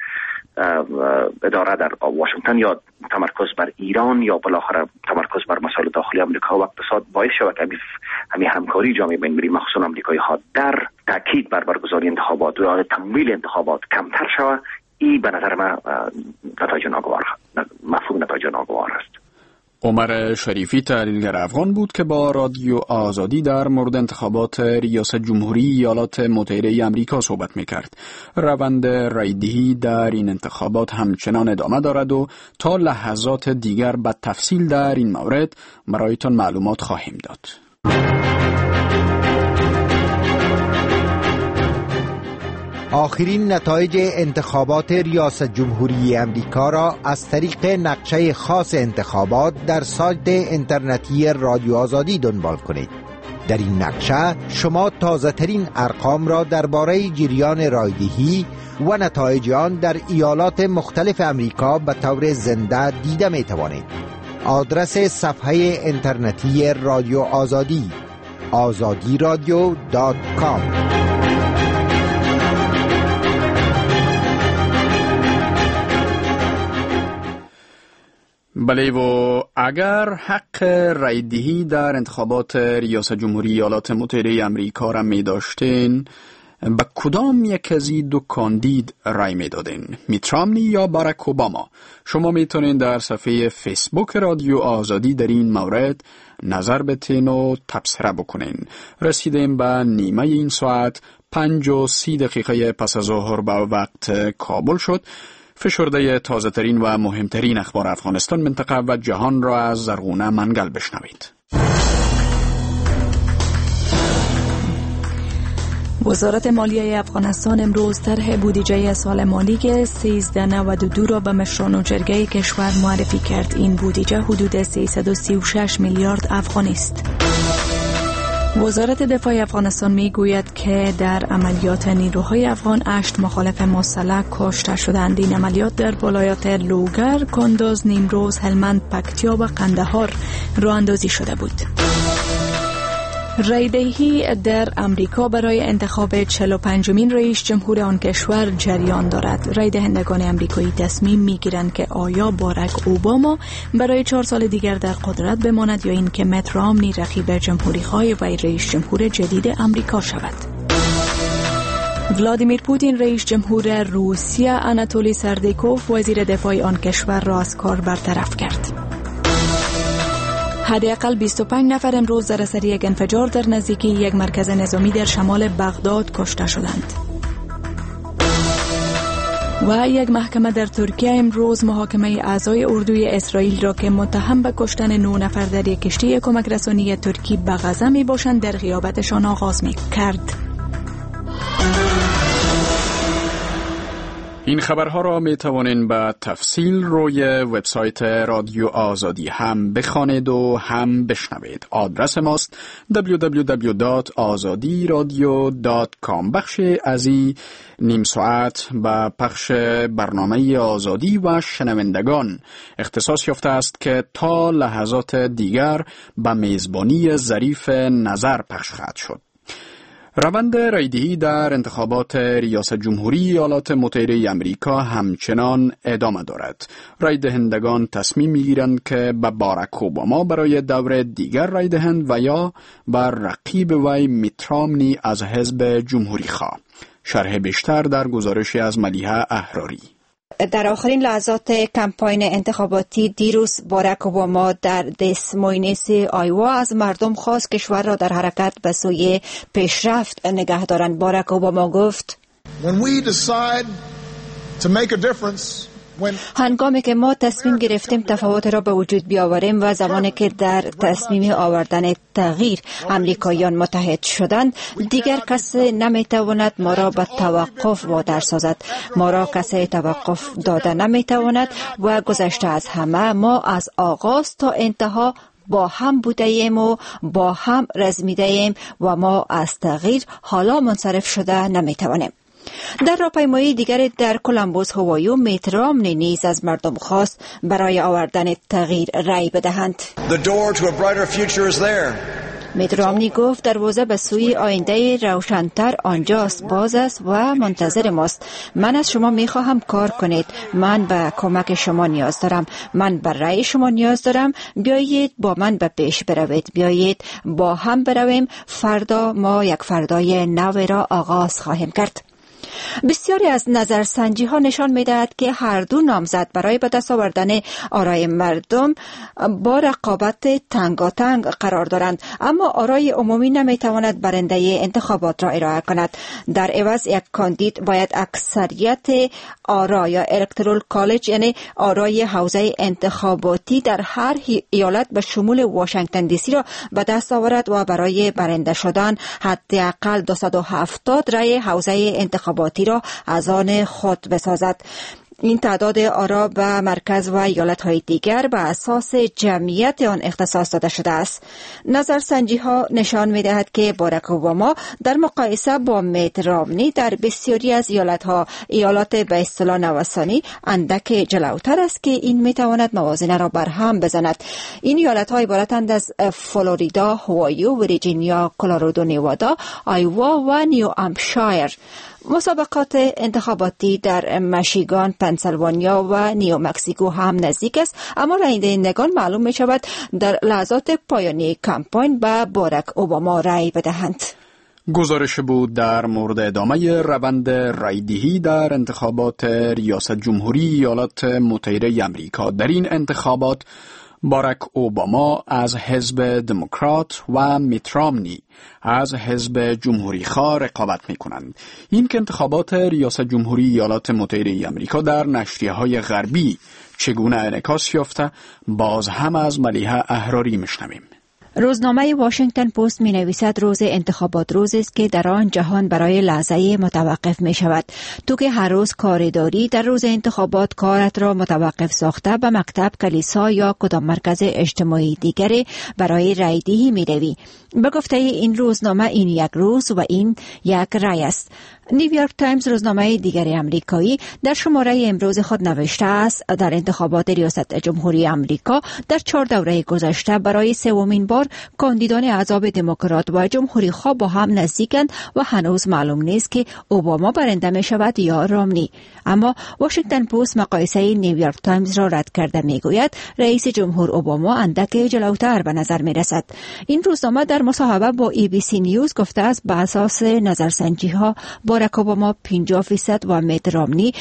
H: اداره در واشنگتن یا تمرکز بر ایران یا بالاخره تمرکز بر مسائل داخلی آمریکا و اقتصاد باعث شود که همین همکاری جامعه بین‌المللی مخصوصا آمریکایی ها در تاکید بر برگزاری انتخابات و تمویل انتخابات کمتر شود، این به نظر من نتایج ناگوار مفهوم نتایج ناگوار است.
A: عمر شریفی تحلیلگر افغان بود که با رادیو آزادی در مورد انتخابات ریاست جمهوری ایالات متحده آمریکا صحبت می‌کرد. روند رایدهی در این انتخابات همچنان ادامه دارد و تا لحظات دیگر به تفصیل در این مورد برایتان معلومات خواهیم داد.
J: آخرین نتایج انتخابات ریاست جمهوری امریکا را از طریق نقشه خاص انتخابات در سایت اینترنتی رادیو آزادی دنبال کنید. در این نقشه شما تازه ترین ارقام را درباره جریان رایدهی و نتایج آن در ایالات مختلف امریکا به طور زنده دیده می توانید. آدرس صفحه اینترنتی رادیو آزادی azadiradio.com.
A: بله، و اگر حق رایدهی در انتخابات ریاست جمهوری ایالات متحده امریکا را می داشتین، به کدام یک از این دو کاندید رای می دادین؟ میت رامنی یا باراک اوباما؟ شما میتونین در صفحه فیسبوک رادیو آزادی در این مورد نظر بتین و تبصره بکنین. رسیدیم به نیمه این ساعت، 5:30 دقیقه پس از ظهر به وقت کابل شد. فشرده تازه ترین و مهمترین اخبار افغانستان، منطقه و جهان را از زرغونه منگل بشنوید.
C: وزارت مالیه افغانستان امروز طرح بودجه سال مالی که 1392 را به مشران و جرگه کشور معرفی کرد. این بودجه حدود 336 میلیارد افغانی است. وزارت دفاع افغانستان می گوید که در عملیات نیروهای افغان 8 مخالف مسلح کشته شدند. این عملیات در ولایات لوگر، کندوز، نیمروز، هلمند، پکتیا و قندهار راه اندازی شده بود. رایدهی در امریکا برای انتخاب 45مین رئیس جمهور آن کشور جریان دارد. رای دهندگان امریکایی تصمیم میگیرند که آیا باراک اوباما برای 4 سال دیگر در قدرت بماند یا اینکه میت رامنی رقیب جمهوری خواه و رئیس جمهور جدید امریکا شود. ولادیمیر پوتین رئیس جمهور روسیه آناتولی سردیکوف وزیر دفاع آن کشور را از کار برطرف کرد. حداقل 25 نفر امروز در اثر یک انفجار در نزدیکی یک مرکز نظامی در شمال بغداد کشته شدند. و یک محکمه در ترکیه امروز محاکمه اعضای اردوی اسرائیل را که متهم به کشتن 9 نفر در یک کشتی کمک رسانی ترکی به غزه می باشند در غیابتشان آغاز می کرد.
A: این خبرها را می توانید به تفصیل روی وبسایت رادیو آزادی هم بخوانید و هم بشنوید. آدرس ماست www.azadiradio.com. بخش از این نیم ساعت به پخش برنامه آزادی و شنوندگان اختصاص یافته است که تا لحظات دیگر به میزبانی ظریف نظر پخش خواهد شد. روند رایدهی در انتخابات ریاست جمهوری ایالات متحده امریکا همچنان ادامه دارد. رای دهندگان تصمیم میگیرند که به باراک اوباما برای دور دیگر رای دهند و یا بر رقیب وی میت رامنی از حزب جمهوری خواه. شرح بیشتر در گزارشی از ملیحه احراری.
B: در آخرین لحظات کمپاین انتخاباتی دیروز باراک اوباما در دس موینس آیوا از مردم خواست کشور را در حرکت به سوی پیشرفت نگه دارند. باراک اوباما گفت: هنگامی که ما تصمیم گرفتیم تفاوت را به وجود بیاوریم و زمانی که در تصمیم آوردن تغییر امریکاییان متحد شدند، دیگر کسی نمیتواند ما را به توقف وادار سازد. ما را کسی توقف داده نمیتواند و گذشته از همه ما از آغاز تا انتها با هم بوده ایم و با هم رزمیده ایم و ما از تغییر حالا منصرف شده نمیتوانیم. در راهپیمایی دیگر در کولومبوس هوایو میت رامنی نیز از مردم خواست برای آوردن تغییر رای بدهند. میت رامنی گفت دروازه به سوی آینده روشن‌تر آنجاست، باز است و منتظر ماست. من از شما میخواهم کار کنید. من به کمک شما نیاز دارم. من به رای شما نیاز دارم. بیایید با من به پیش بروید. بیایید با هم برویم. فردا ما یک فردای نو را آغاز خواهیم کرد. بسیاری از نظرسنجی ها نشان می دهد که هر دو نامزد برای به دست آوردن آرای مردم با رقابت تنگاتنگ قرار دارند، اما آرای عمومی نمی تواند برنده انتخابات را ارائه کند. در عوض یک کاندید باید اکثریت آرا یا الکترال کالج یعنی آرای حوزه انتخاباتی در هر ایالت به شمول واشنگتن دی سی را به دست آورد و برای برنده شدن حداقل 270 رای حوزه انتخاباتی را از آن خود بسازد. این تعداد آرا به مرکز و ایالت‌های دیگر به اساس جمعیت آن اختصاص داده شده است. نظرسنجی‌ها نشان می‌دهد که باراک اوباما در مقایسه با میت رامنی در بسیاری از ایالت‌ها ایالات به اصطلاح نوسانی اندک جلوتر است که این می‌تواند موازنه را برهم بزند. این ایالت‌ها عبارتند از فلوریدا، هاوایی، ویرجینیا، کلرادو، نیوادا، آیوا و نیو همپشایر. مسابقات انتخاباتی در میشیگان، پنسیلوانیا و نیو مکزیکو هم نزدیک است، اما رایندگان معلوم می شود در لحظات پایانی کمپاین به باراک اوباما رای بدهند.
A: گزارش بود در مورد ادامه روند رایدهی در انتخابات ریاست جمهوری ایالات متحده آمریکا. در این انتخابات باراک اوباما از حزب دموکرات و میت رامنی از حزب جمهوری خواه رقابت می کنند. این که انتخابات ریاست جمهوری ایالات متحده آمریکا در نشریه‌های غربی چگونه انعکاس یافته باز هم از ملیحه احراری میشنویم.
B: روزنامه واشنگتن پست می نویسد روز انتخابات روزی است که در آن جهان برای لحظه متوقف می شود. تو که هر روز کاری داری، در روز انتخابات کارت را متوقف ساخته به مکتب، کلیسا یا کدام مرکز اجتماعی دیگری برای رایدهی می روی. به گفته این روزنامه این یک روز و این یک رای است. نیویورک تایمز روزنامه دیگری آمریکایی در شماره امروز خود نوشته است در انتخابات ریاست جمهوری آمریکا در 4 دوره گذشته برای سومین بار کاندیدان احزاب دموکرات و جمهوری خواه با هم نزدیکند و هنوز معلوم نیست که اوباما برنده می شود یا رامنی. اما واشنگتن پست مقایسه نیویورک تایمز را رد کرده می گوید رئیس جمهور اوباما اندک جلوتر به نظر می رسد. این روزنامه در مصاحبه با ABC نیوز گفته است به اساس نظرسنجی ها باراک اوباما 50% و میت رامنی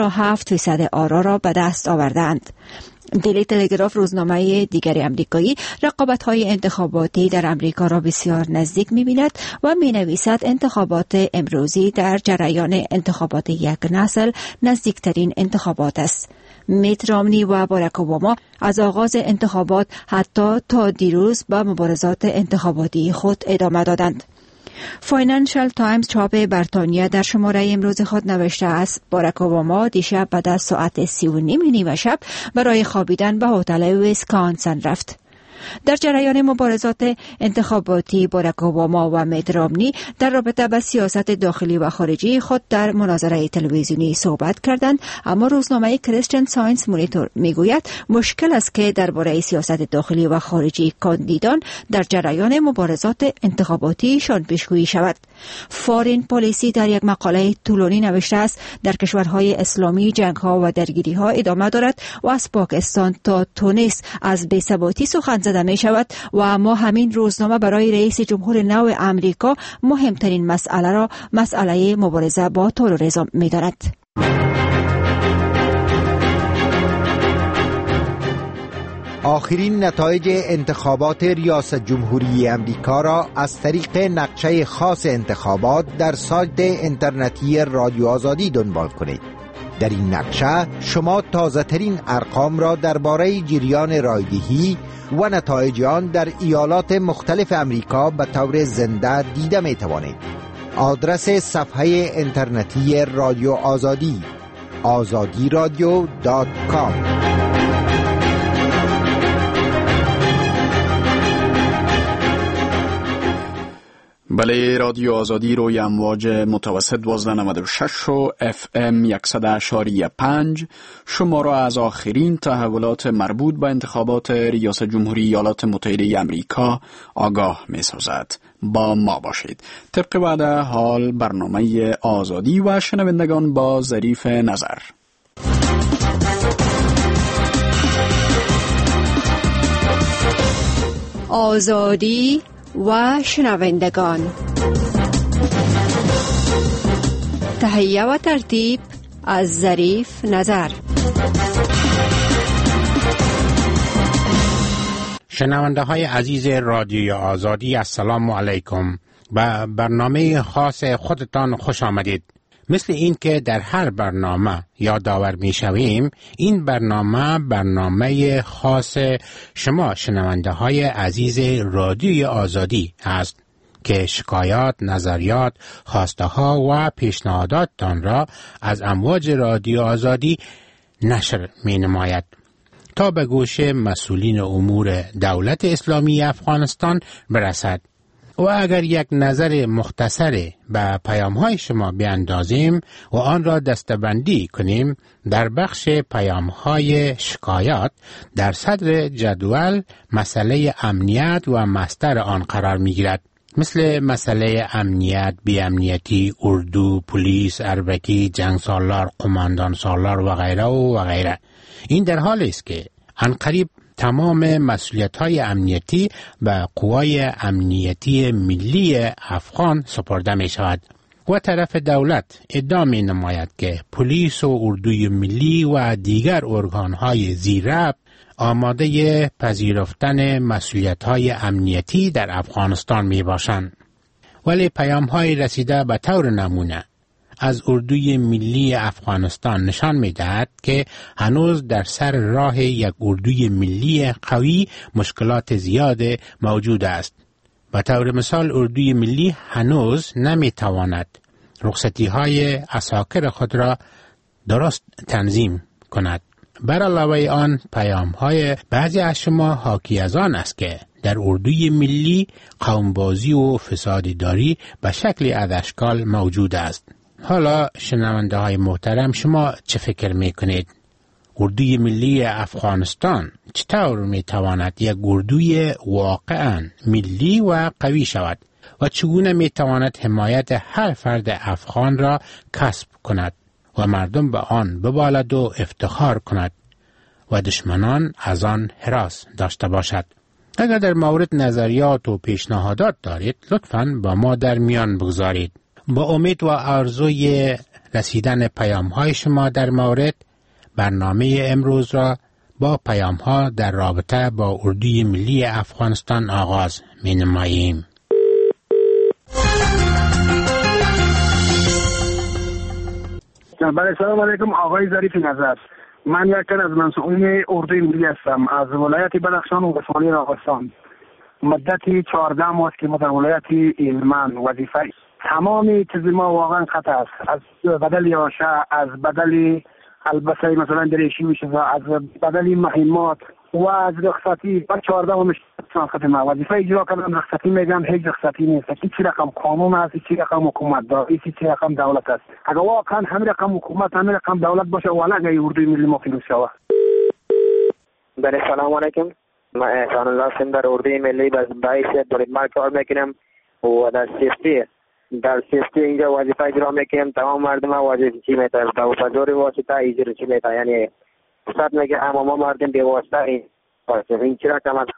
B: 47% آرا را به دست آوردند. دیلی تلگراف روزنامه دیگر آمریکایی رقابت‌های انتخاباتی در آمریکا را بسیار نزدیک می‌بیند و می‌نویسد انتخابات امروزی در جریان انتخابات یک نسل نزدیکترین انتخابات است. میت رامنی و باراک اوباما از آغاز انتخابات حتی تا دیروز به مبارزات انتخاباتی خود ادامه دادند. فاینانشل تایمز چاپ بریتانیا در شماره امروز خود نوشته است باراک اوباما دیشب بعد از ساعت 3:30 شب برای خوابیدن به هتل ویسکانسن رفت. در جریان مبارزات انتخاباتی باراک اوباما و میت رامنی در رابطه با سیاست داخلی و خارجی خود در مناظره تلویزیونی صحبت کردند، اما روزنامه کریستین ساینس مونیتور میگوید مشکل است که درباره سیاست داخلی و خارجی کاندیدان در جریان مبارزات انتخاباتیشان پیشگویی شود. فارین پالیسی در یک مقاله طولانی نوشته است در کشورهای اسلامی جنگ‌ها و درگیری‌ها ادامه دارد و از پاکستان تا تونس از بی‌ثباتی سخن زده می شود و اما همین روزنامه برای رئیس جمهور نو امریکا مهمترین مسئله را مسئله مبارزه با تروریسم می داند.
J: آخرین نتایج انتخابات ریاست جمهوری امریکا را از طریق نقشه خاص انتخابات در سایت اینترنتی رادیو آزادی دنبال کنید. در این نقشه شما تازه ترین ارقام را درباره جریان رایدهی و نتایج آن در ایالات مختلف امریکا به طور زنده دیده می توانید. آدرس صفحه اینترنتی رادیو آزادی azadiradio.com.
A: بله، رادیو آزادی روی امواج متوسط 1296 و FM 100.5 شما را از آخرین تحولات مربوط به انتخابات ریاست جمهوری ایالات متحده آمریکا آگاه می سازد. با ما باشید. طبق وعده حال برنامه آزادی و شنوندگان با ظریف نظر.
B: آزادی و شنوندگان، تهیه و ترتیب از ظریف نظر.
R: شنونده های عزیز رادیوی آزادی، السلام علیکم. به برنامه خاص خودتان خوش آمدید. مثل این که در هر برنامه یادآور می شویم، این برنامه خاص شما شنونده های عزیز رادیوی آزادی است که شکایات، نظریات، خواسته ها و پیشنهاداتتان را از امواج رادیو آزادی نشر می نماید تا به گوش مسئولین امور دولت اسلامی افغانستان برسد. و اگر یک نظر مختصر به پیام‌های شما بیاندازیم و آن را دسته‌بندی کنیم، در بخش پیام‌های شکایات در صدر جدول مسئله امنیت و مستر آن قرار می‌گیرد، مثل مسئله امنیت، بی‌امنیتی، اردو، پلیس، اربکی، جنگ سالار، قماندان سالار و غیره و غیره. این در حالی است که عنقریب تمام مسئولیت‌های امنیتی به قوای امنیتی ملی افغان سپرده می شود و طرف دولت ادعا می نماید که پلیس و اردوی ملی و دیگر ارگان‌های زیرربط آماده پذیرفتن مسئولیت‌های امنیتی در افغانستان می باشند. ولی پیام‌های رسیده به طور نمونه از اردوی ملی افغانستان نشان می‌دهد که هنوز در سر راه یک اردوی ملی قوی مشکلات زیاد موجود است. به طور مثال اردوی ملی هنوز نمی‌تواند رخصتی‌های عساکر خود را درست تنظیم کند. بر علاوه آن پیام‌های بعضی از شما حاکی از آن است که در اردوی ملی قومبازی و فسادیداری به شکلی از اشکال موجود است. حالا شنونده های محترم، شما چه فکر می کنید؟ اردوی ملی افغانستان چطور می تواند یک اردوی واقعاً ملی و قوی شود و چگونه می تواند حمایت هر فرد افغان را کسب کند و مردم به آن ببالد و افتخار کند و دشمنان از آن هراس داشته باشد؟ اگر در مورد نظریات و پیشنهادات دارید لطفاً با ما در میان بگذارید. با امید و آرزوی رسیدن پیام‌های شما در مورد برنامه امروز را با پیام‌ها در رابطه با اردوی ملی افغانستان آغاز می‌نماییم.
S: سلام علیکم آقای ظریف نظر. من یک تن از مسئولین اردوی ملی هستم از ولایت بدخشان و ولسوالی راغستان. مدتی 14 ماه است که ما در ولایت هلمند وظیفه تمامی چیز ما واقعا خطا است. از بدل آشه، از بدل البسه مثلا دریشی میشه، از بدل مهمات و از رخصتی بر 14 ماه خطا ما وظیفه اجرا کردم. رخصتی میگم هیچ رخصتی نیست. چی رقم قانون است، چی رقم حکومت داری، چی رقم دولت است. اگر واقعا همین رقم حکومت، همین رقم دولت باشه والا اردوی ملی ما پیروز شود.
T: بله سلام علیکم. من احسان الله هستم. در اردوی ملی باعث بریدمر کار میکنم و در سیفتی اینجا وظیفه اجرا میکنیم. تمام مردم وظیفه چی میتونیم با حضور واسطه اجرا چی میتونیم، یعنی استاد میگه اما ما مردم بی واسطه این چرا کم است.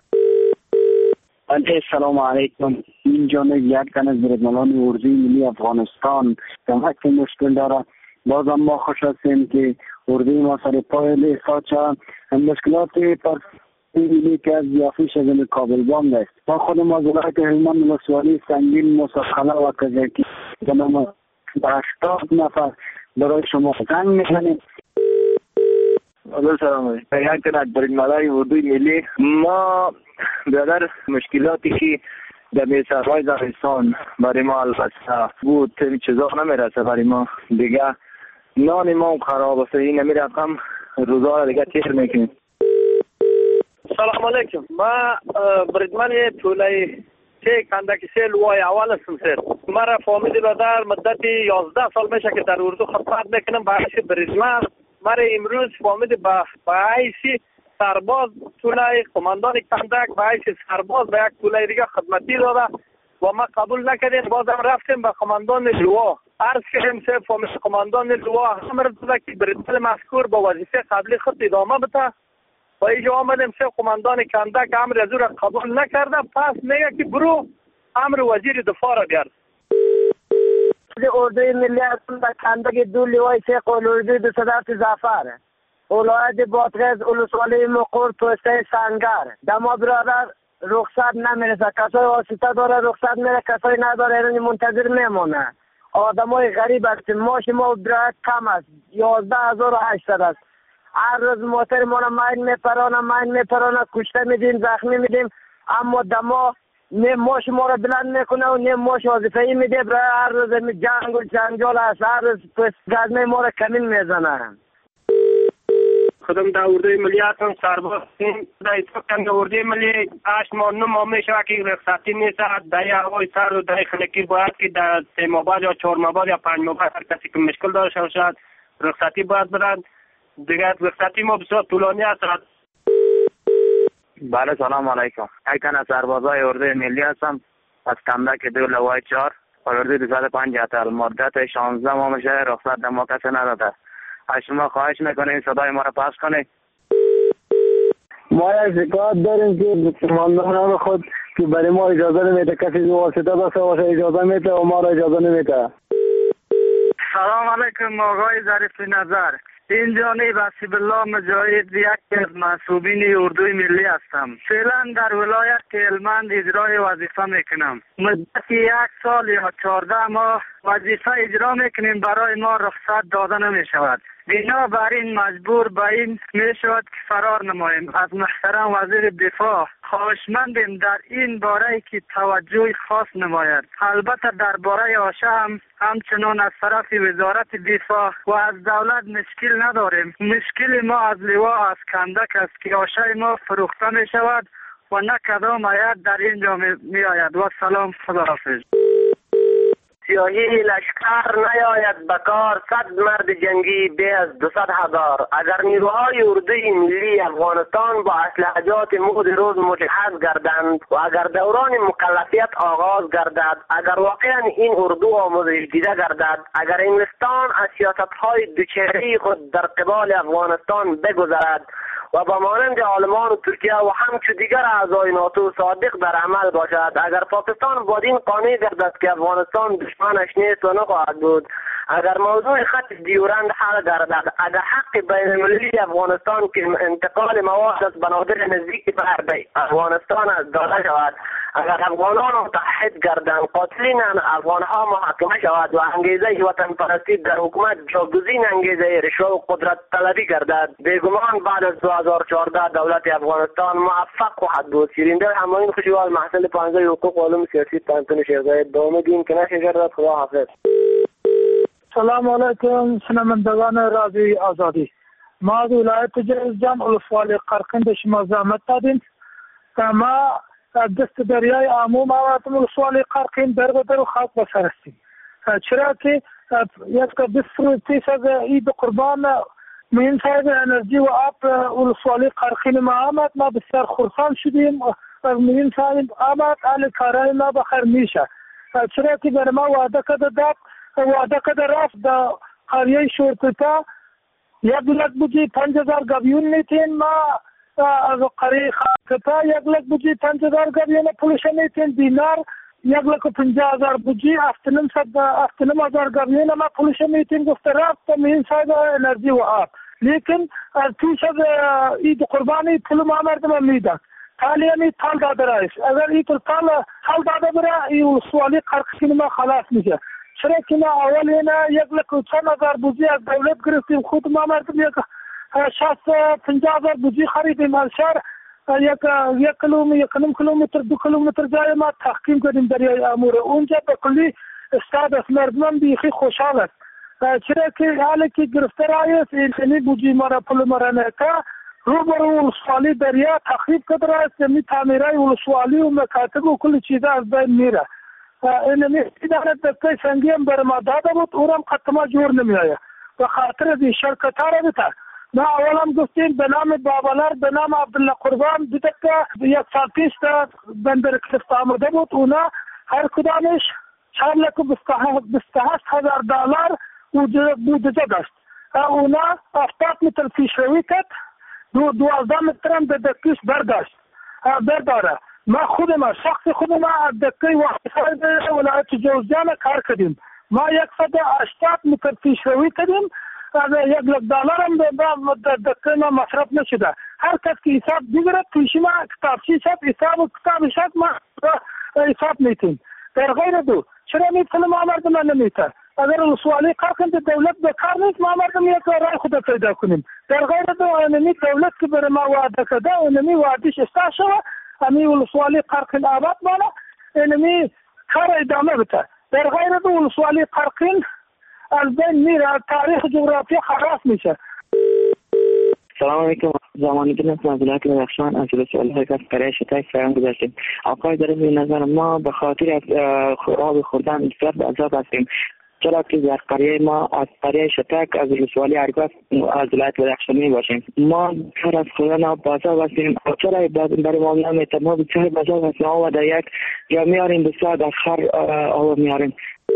U: سلام علیکم. این جانب یک تن از بریدمنان اردوی ملی افغانستان کمک مشکل داره. بازم ما خوش هستیم که اردوی ما سر پای لیسا چه مشکلات ملی که از یافی شدن کابل بام است. ما خودم از ولایت هلمند ولسوالی سنگین مسخله و کذکی جنم 80 نفر برای شما زنگ میزنیم.
T: سلام علیکم. یک تن از بریدمنان اردوی ملی ما برادر مشکلاتی که در میسرهای زمستان برای ما البته بود این چیزا نمیرسه برای ما دیگه. نان ما خراب است، این نمیرقم روزا دیگه تیر میکنیم.
V: سلام علیکم. ما بریدمن طوله کندک سیل وای اول هستم سر. مرا فامیلی بدر مدت 11 سال میشه که در اردو خدمت میکنم به حیث بریدمن. مرا امروز فامیلی به حیث سرباز طوله قماندان کندک به حیث سرباز به یک طوله دیگه خدمتی داده و ما قبول نکردیم. بازم رفتیم به قماندان لوا عرض کردیم سه فامیل قماندان لوا امر داده که بریدمن مذکور با وظیفه قبلی خود ادامه بده و اینجا آمدیم سه قماندان کندک امر از او را قبول نکرده. پس میگه که برو امر وزیر دفاع را بیار.
U: اردوی ملی هستم در کندک دو لوای سه قلوردوی 207 زعفر ولایت بادغیس ولسوالی مقر توسعه سنگر. دما برادر رخصت نمیرسه، کسای واسطه داره رخصت میره، کسای نداره اینو منتظر میمونه. آدمای غریب هستیم. ماش ما برای کم است 11800 است. هر روز موتر ما را مین میپرانه کشته میدیم، زخمی میدیم، اما دما نه ماش ما را بلند میکنه و نه ماش وظیفه‌ای میده. برای هر روز جنگ و جنجال است. هر روز گزمه ما را کمین میزنه.
V: خودم در اردوی ملی هستم، سرباز در ایتوپیا. اردوی ملی 8 ماه 9 ماه میشه که رخصتی نیست. در هوای سرد و در خنکی باید که در 3 ماه بعد یا 4 ماه بعد یا 5 ماه بعد هر کسی که مشکل داشته باشد رخصتی باید بدن. دیگه رخصتی ما بسیار طولانی است.
D: بله سلام علیکم. ایکن از سربازای اردوی ملی هستم از کمدک 2 لوای 4 اردوی 205 اتل. مدت 16 ماه میشه رخصت در ما کسی نداده. از شما خواهش میکنیم صدای ما را پخش کنید.
U: ما یک شکایت داریم که ماموران خود که برای ما اجازه نمیده، کسی واسطه داشته باشه اجازه میده و ما را اجازه نمیده.
D: سلام علیکم آقای ظریف نظر. این جانب حسیب الله مجاهد یکی از منصوبین اردوی ملی هستم. فعلا در ولایت هلمند اجرای وظیفه میکنم. مدت 1 سال یا 14 ماه وظیفه اجرا میکنیم، برای ما رخصت داده نمیشود. بنابراین مجبور به این میشود که فرار نماییم. از محترم وزیر دفاع خواهشمندیم در این باره که توجه خاص نماید. البته در باره آشه همچنان از طرف وزارت دفاع و از دولت مشکل نداریم. مشکل ما از لوا از کندک است که آشه ما فروخته می شود و نه کدام آید در اینجا می آید. و سلام، خداحافظ.
V: سیاهی لشکر نیاید بکار، 100 مرد جنگی به از 200,000. اگر نیروهای اردوی ملی افغانستان با اسلحجات مغز روز مجهز گردند و اگر دوران مکلفیت آغاز گردد، اگر واقعا این اردو آموزش دیده گردد، اگر انگلستان از سیاستهای دوچهره‌ای خود در قبال افغانستان بگذرد و با مانند آلمان و ترکیه و همچو دیگر اعضای ناتو صادق در عمل باشد، اگر پاکستان با این قانع گردد که افغانستان دشمنش نیست و نخواهد بود، اگر موضوع خط دیورند حل گردد، اگر حق بین المللی افغانستان که انتقال مواد از بنادر نزدیک به افغانستان از داده شود، اگر افغانان متحد گردند، قاتلین افغانها محاکمه شود و انگیزه وطن پرستی در حکومت جاگزین انگیزه رشوه و قدرت طلبی گردد، بیگمان بعد از 2014 دولت افغانستان موفق خواهد بود. شیرینده همایون خوشیوال، محصل 15 حقوق و علوم سیاسی پانتون شیخزاید. دوام دین که نشه جردد. خدا حافظ.
I: سلام علیکم شنوندگان رادیوی آزادی. ما از ولایت جنوب ولسوالی قرقین شما زحمت دادیم که ما دست دریای عموم و ولسوالی قرقین در بدر و خاک بسر هستیم، چرا که یک 20% عید قربان مهم صاحب انرژی و آب ولسوالی قرقین ما آمد. ما بسیار خرسان شدیم و مهم صاحب آمد، حال کارهای ما بخیر میشه، چرا که بر ما وعده کده رفت در قریه شورتتا 1,00,000 بودی 5,000 گویون نیتین. ما از قریه خاکتا 1,00,000 بودی 5,000 گویون پولش نیتین. دینار 1,50,000 بودی 7,500 گویون ما پولش نیتین. گفته رفت مهم صاحب انرژی و آب، لیکن از پیش از عید قربانی پول ما مردم میداد. حالی همی تال داده رایش، اگر این تال داده بره این ولسوالی قرقین ما خلاص میشه. چرا که ما اول اینا 1,40,000 بودی از دولت گرفتیم، خود ما مردم 50,000 بودی خریدیم. از شهر 1 کیلومتر 2 کیلومتر جای ما تحکیم کردیم دریای امور. اونجا به کلی استاد است، مردم بیخی خوشحال است، چرا که حالی که گرفته رایست اینی بودی ما را پول ما را نکه روبرو ولسوالی دریا تخریب کرده است. می تعمیرهای ولسوالی و مکاتب و کل چیزا از بین میره. اینمی اداره دکه سنگی هم بر ما داده بود، اونم قطعا جور نمی آید و خاطر از این شرکت ها را بتا. ما اول هم گفتیم به نام بابالر، به نام عبدالله قربان دکه 1 سال پیش بندر کلفت آمده بود. اونا هر کدامش 4,28,000 دلار بودجه داشت. اونا 70 متر پیشروی کرد، 12 متر هم به دکیش برداره. ما شخص خودم از دکه وحیدهای ولایت جوزجان کار کردیم. ما 180 متر پیشروی کردیم، از 1,00,000 دلار هم در دکه ما مصرف نشده. هر کس که حساب بگیرد پیش ما کتابچی شد، حساب شد ما حساب میتیم. در غیر دو چرا میتونه ما مردم نمیتر؟ اگر ولسوالی قرقین دولت بکار نیست، ما مردم یک رای خود پیدا کنیم. در غیر دو اینمی دولت که بر ما وعده کرده اینمی وعدش استا شده، امی ولسوالی قرقین آباد مانه، اینمی کار ادامه بده. در غیر دو ولسوالی قرقین از بین میره، تاریخ جغرافیا خلاص میشه.
E: سلام علیکم. زمانی که نسل از ولایت بدخشان از ولسوالی از قریه شتک فرام گذاشتیم. آقای در نظر ما به خاطر از آب خوردن بسیار به عذاب هستیم، چرا که در قریه ما از قریه شتک از ولسوالی ارگاس از ولایت بدخشان می باشیم. ما بسیار از خوردن آب به عذاب هستیم. چرا برای ما نمیتونیم؟ ما بسیار به عذاب هستیم. آب در یک جا میاریم، بسیار در خر آب میاریم.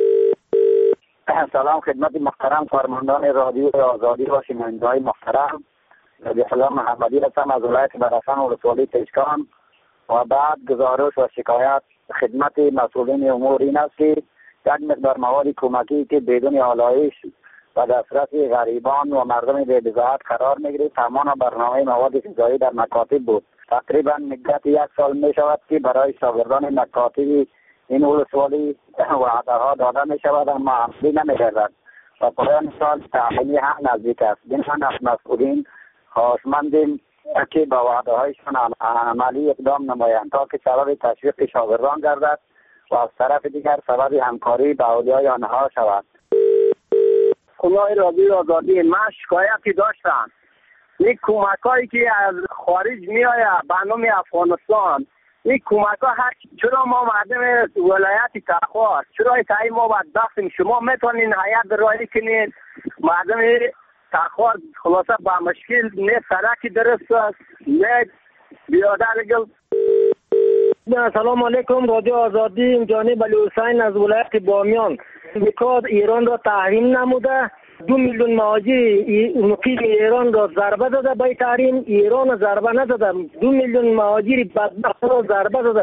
L: سلام خدمت محترم کارمندان رادیو آزادی و شنوندگان محترم. بسیار محمدی هستم از ولایت بدخشان ولسوالی تشکان. و بعد گزارش و شکایت خدمت مسئولین امور این است که یک مقدار مواد کمکی که بدون آلایش و دسترس غریبان و مردم بی بضاعت قرار میگیرد، تمام برنامه مواد غذایی در مکاتب بود. تقریبا مدت 1 سال می شود که برای شاگردان مکاتب این ولسوالی وعده ها داده می شود اما عملی نمی گردد و پایان سال تعلیمی هم نزدیک است. بنابراین از مسئولین خواهشمندیم که با وعده هایشان عملی اقدام نمایند تا که سبب تشویق شاگردان گردد و از طرف دیگر سبب همکاری با اولیای آنها شود.
U: خدای رادیو آزادی، من شکایتی داشتم. این کمک هایی که از خارج می آید به نام افغانستان، این کمک ها چرا ما مردم ولایت تخار چرا تایی ما بدبختیم؟ شما میتونین حیات راهی کنین مردم تخار خلاصه با مشکل نه سرکی درست است نه بیاده لگل.
W: سلام علیکم رادیو آزادی، جانب علی حسین از ولایت بامیان. امریکا ایران را تحریم نموده، 2 میلیون مهاجر مقیم ایران را ضربه داده، به تحریم ایران ضربه نداده، 2 میلیون مهاجر بدبخت را ضربه داده.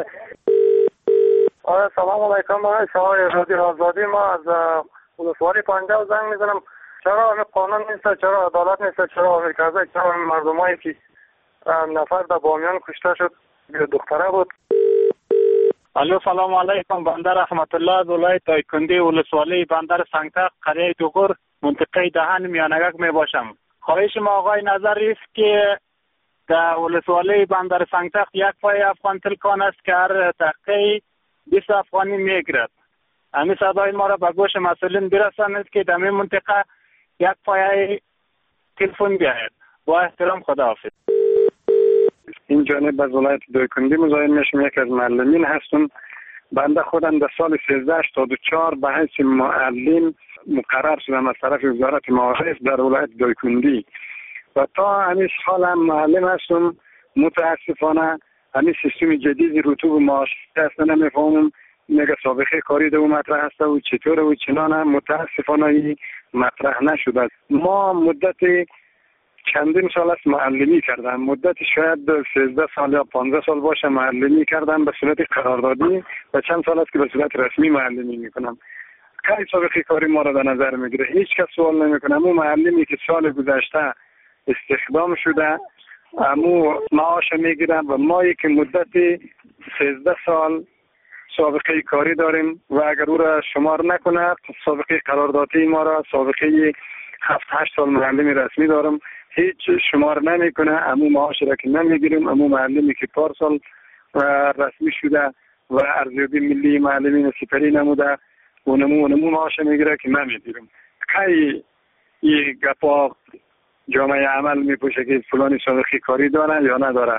X: سلام علیکم شما رادیو آزادی، ما از ولسوالی پنجاب زنگ میزنم. چرا همه قانون نیست؟ چرا عدالت نیست؟ چرا امریکا چرا مردمایی که نفر در بامیان کشته شد دختره بود؟
Y: الو سلام علیکم. بنده رحمت الله از ولایت دایکندی ولسوالی بندر سنگتق قریه دوغور منطقه دهن میانگک می باشم. خواهش ما آقای نظر است که در ولسوالی بندر سنگتق 1 پای افغان تلکان است که هر دقیقه 20 افغانی میگیرد. همین صدای ما را به گوش مسئولین برسانید که در این منطقه 1 پای تلفن بیاید. با احترام، خداحافظ.
Z: این جانب از ولایت دایکندی مزاحم میشم. یک از معلمین هستم. بنده خودم در سال 1384 به حیث معلم مقرر شدم از طرف وزارت معارف در ولایت دایکندی و تا همین حال هم معلم هستم. متاسفانه همین سیستم جدید رطوب معاش است نمیفهمم. میگه سابقه کاری دو مطرح هست و چطور و چنان، متاسفانه مطرح نشده. ما مدت چندین سال است معلمی کردم، مدت شاید 13 سال یا 15 سال باشه معلمی کردم به صورت قراردادی و چند سال است که به صورت رسمی معلمی میکنم. کی سابقه کاری ما را در نظر میگیره؟ هیچ کس سوال نمیکنه. اون معلمی که سال گذشته استخدام شده امو معاش میگیره و ما که مدت 13 سال سابقه کاری داریم و اگر او را شمار نکنه سابقه قراردادی ما را سابقه 7-8 سال معلمی رسمی دارم هیچ شمار نمیکنه. امو معاش را که نمیگیریم. امو معلمی که پارسال رسمی شده و ارزیابی ملی معلمین سپری نموده اونمو معاش میگیره که نمیگیریم. کی این گپا جامعه عمل میپوشه که فلانی سابقه کاری داره یا نداره؟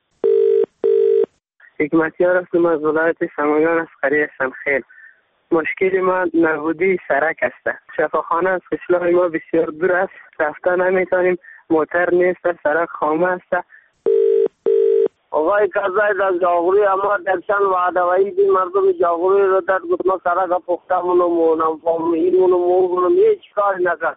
E: حکمتیار هستم از ولایت سماگان از قریه سمخیل. مشکل ما نبودی سرک است. شفاخانه از قشلاق ما بسیار دور است، رفته نمیتونیم، موتر نیست، سرک خامه است.
U: آقای کزاید از جاغوری اما درشان وعده وعیدی مردم جاغوری رو داد گفت ما سرک پخته مونم فهمیدونم مونم هیچ کاری نکرد.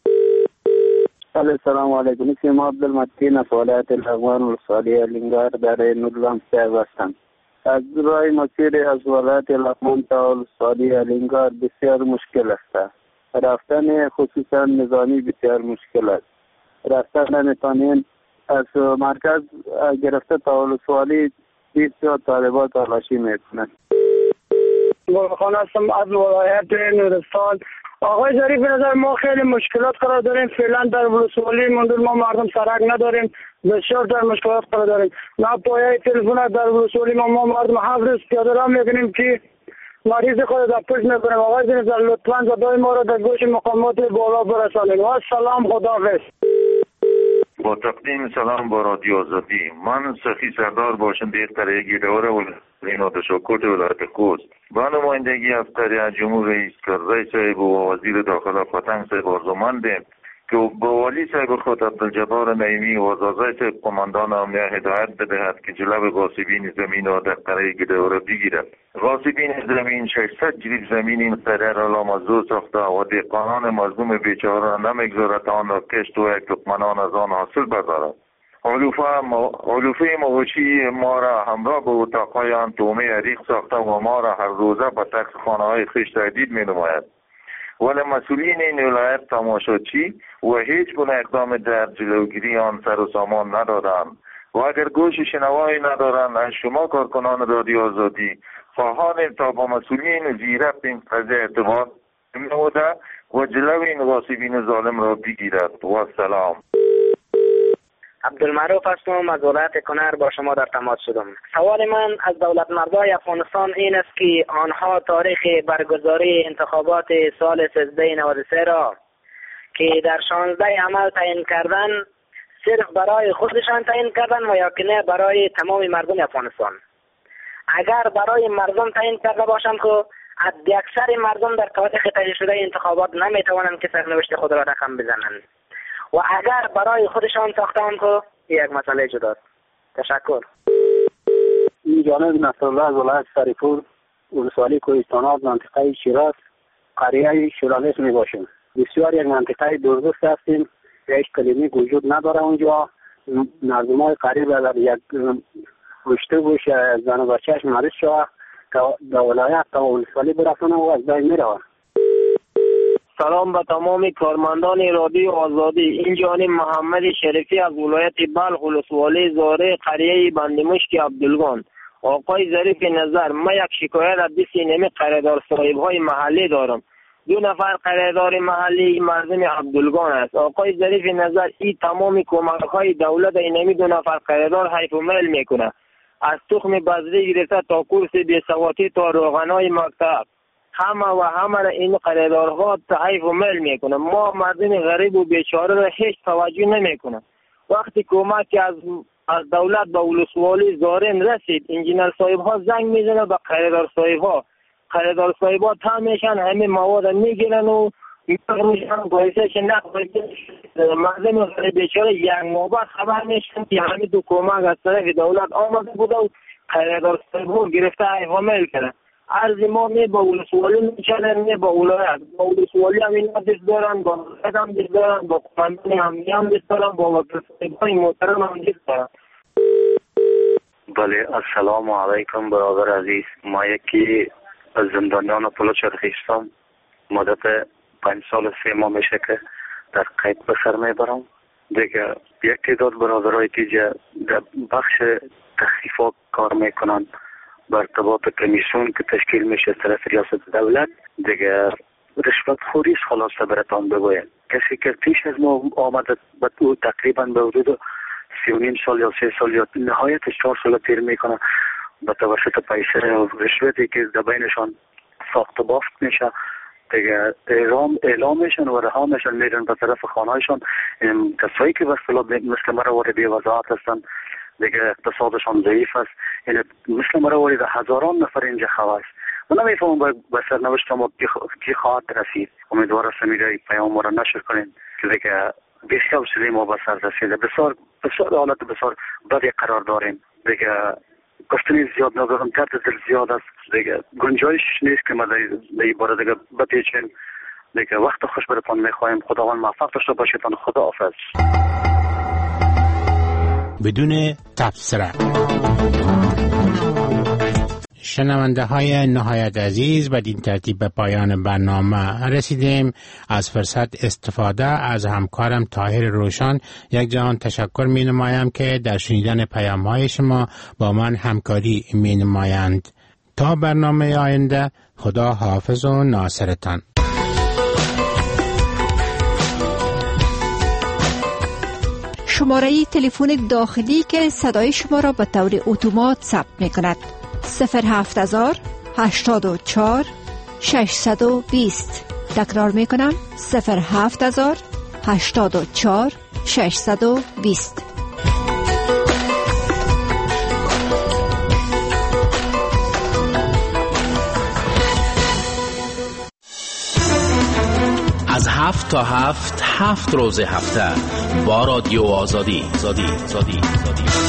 L: سلام علیکم. اسم عبدالمتین از ولایت لغمان ولسوالی الینگار در نورلام صاحب هستم. از راه مسیر از ولایت لغمان تا ولسوالی الینگار بسیار مشکل است. رفتن خصوصا نظامی بسیار مشکل است. رفتن نمیتونین از مرکز گرفته تا ولسوالی 20 طالبان تلاشی میکنند.
W: گلخان هستم از ولایت نورستان. آقای ظریف به نظر ما خیلی مشکلات قرار داریم. فعلا در ولسوالی موندیم، ما مردم سرک نداریم، بسیار در مشکلات قرار داریم. نه پایه تلفن در ولسوالی ما مردم 7 روز پیاده راه میکنیم که مریض خود در پشت میکنیم. آقای ظریف لطفا صدای ما را در گوش مقامات بالا برسانید. و سلام، خداحافظ.
F: با تقدیم سلام با رادیو آزادی. من سخی سردار باشنده یک قریه گیدواره و تشکر ولایت خوست با نمایندگی از قریه جمهور رئیس کرزی صاحب و وزیر داخله فتنگ صاحب آرزومندیم که با والی صاحب خود عبدالجبار نعیمی و زازای صاحب قماندان امنیه هدایت بدهد که جلب غاصبین زمین را در قریه گیدواره بگیرد. غاصبین زمین 600 جریب زمین این قریه را لامزدور ساخته و دهقانان مظلوم بیچاره را نمیگذارد آن را کشت و یک تکمنان از آن حاصل بدارد. علوفه موشی ما را همراه به اتاقهای آن تومه عریق ساخته و ما را هر روزه به تکس خانه های خویش تهدید می نماید. ولی مسئولین این ولایت تماشاچی و هیچ گونه اقدام در جلوگیری آن سر و سامان ندارند و اگر گوش شنوایی ندارند از شما کارکنان رادیو آزادی خواهانیم تا با مسئولین زیرک این قضیه ارتباط نموده و جلو این غاصبین ظالم را بگیرد. و سلام.
G: عبدالمعروف هستم از ولایت کنر با شما در تماس شدم. سوال من از دولت مردای افغانستان این است که آنها تاریخ برگزاری انتخابات سال 1393 را که در 16 عمل تعیین کردن صرف برای خودشان تعیین کردن و یا که نه برای تمام مردم افغانستان. اگر برای مردم تعیین کرده باشند که اکثر مردم در تاریخ تعیین شده انتخابات نمیتوانند که سرنوشت خود را رقم بزنند و اگر برای خودشان ساختند که یک مسئله جداست. تشکر.
W: این جانب نصرالله از ولایت سریپور ولسوالی کوهستان آب منطقه شیراز قریه شورالس می باشیم. بسیار یک منطقه دوردست هستیم. هیچ کلینیک وجود نداره اونجا. مردم های قریب در یک رشته گوش زن و بچهش مریض شده تا در ولایت تا ولسوالی برسانه و از بین میره.
K: سلام به تمام کارمندان رادیو آزادی. این جانب محمد شریفی از ولایت بلخ ولسوالی زاره قریه بندمشک عبدالگان. آقای ظریف نظر، من یک شکایت از سینما قرارداد صاحب‌های محلی دارم. 2 نفر قرارداد محلی مردم عبدالگان است. آقای ظریف نظر، این تمام کمک‌های دولت اینمی 2 نفر قرارداد حیف و میل میکنه. از تخم بذری گرفته تا کورس بیسواتی تا روغنای مکتب همه این قراردادها تحریف و میل میکنه. ما مردم غریب و بیچاره را هیچ توجه نمیکنه. وقتی کمک از دولت به ولسوالی زارین رسید، انجینر صاحب ها زنگ میزنه به قرارداد صاحب ها. قرارداد صاحب ها تا میشن همه مواد میگیرن و میگیرن گویسه مردم غریب بیچاره یک نوبت خبر میشن که همه دو کمک از طرف دولت آمده بوده و قرارداد صاحب ها گرفته حیف و میل کنه. عرض ما نه با ولسوالی میچنن نه با ولایت. با ولسوالی هم اینا دست دارن، با ولایت هم دست دارن، با قماندان امنیه هم دست دارن، با وکیل‌های محترم هم دست دارن.
M: بله، السلام علیکم برادر عزیز. ما یکی از زندانیان بلوچستان هستم. مدت 5 سال 3 ماه میشه که در قید به سر میبرم. دیگه یک تعداد برادرایی که در بخش تخفیفات کار میکنن بر ارتباط کمیسیون که تشکیل میشه از طرف ریاست دولت، دیگه رشوت خوری خلاصه براتان بگویم. کسی که پیش از ما آمده به او تقریبا به حدود 3.5 سال یا 3 سال یا نهایتش 4 سال پیر میکنه به توسط پیسه و رشوتی که در بینشان ساخت و بافت میشه، دیگه اعلام میشن و رها میشن، میرن به طرف خانهایشان. کسایی که به اصطلاح مثل مرا بی وضاحت هستن، دیگه اقتصادشان ضعیف است. یعنی مثل مرا وارد هزاران نفر اینجا خواست. من نمیفهمم به سرنوشت ما کی خواهد رسید. امیدوارم سمیره پیام ما را نشر کنین که دیگه بسیار چیزی ما به سر رسیده. بسیار حالت بسیار بدی قرار داریم. دیگه گفتنی زیاد ندارم، درد دل زیاد است. دیگه گنجایش نیست که ما در این باره دیگه بپیچیم. دیگه وقت خوش براتون میخوایم. خداوند موفق داشته باشیدان. خداحافظ.
R: بدون تبصره. شنونده های نهایت عزیز، بدین ترتیب به پایان برنامه رسیدیم. از فرصت استفاده از همکارم طاهر روشن یک جهان تشکر می نمایم که در شنیدن پیام های شما با من همکاری می نمایند. تا برنامه آینده، خدا حافظ و ناصرتان.
B: شماره تلفن داخلی که صدای شما را به طور اتومات ثبت می کند 07000 84 620. تکرار می کنم 07000 84 620.
C: از 7 تا 7 روز هفته با رادیو آزادی.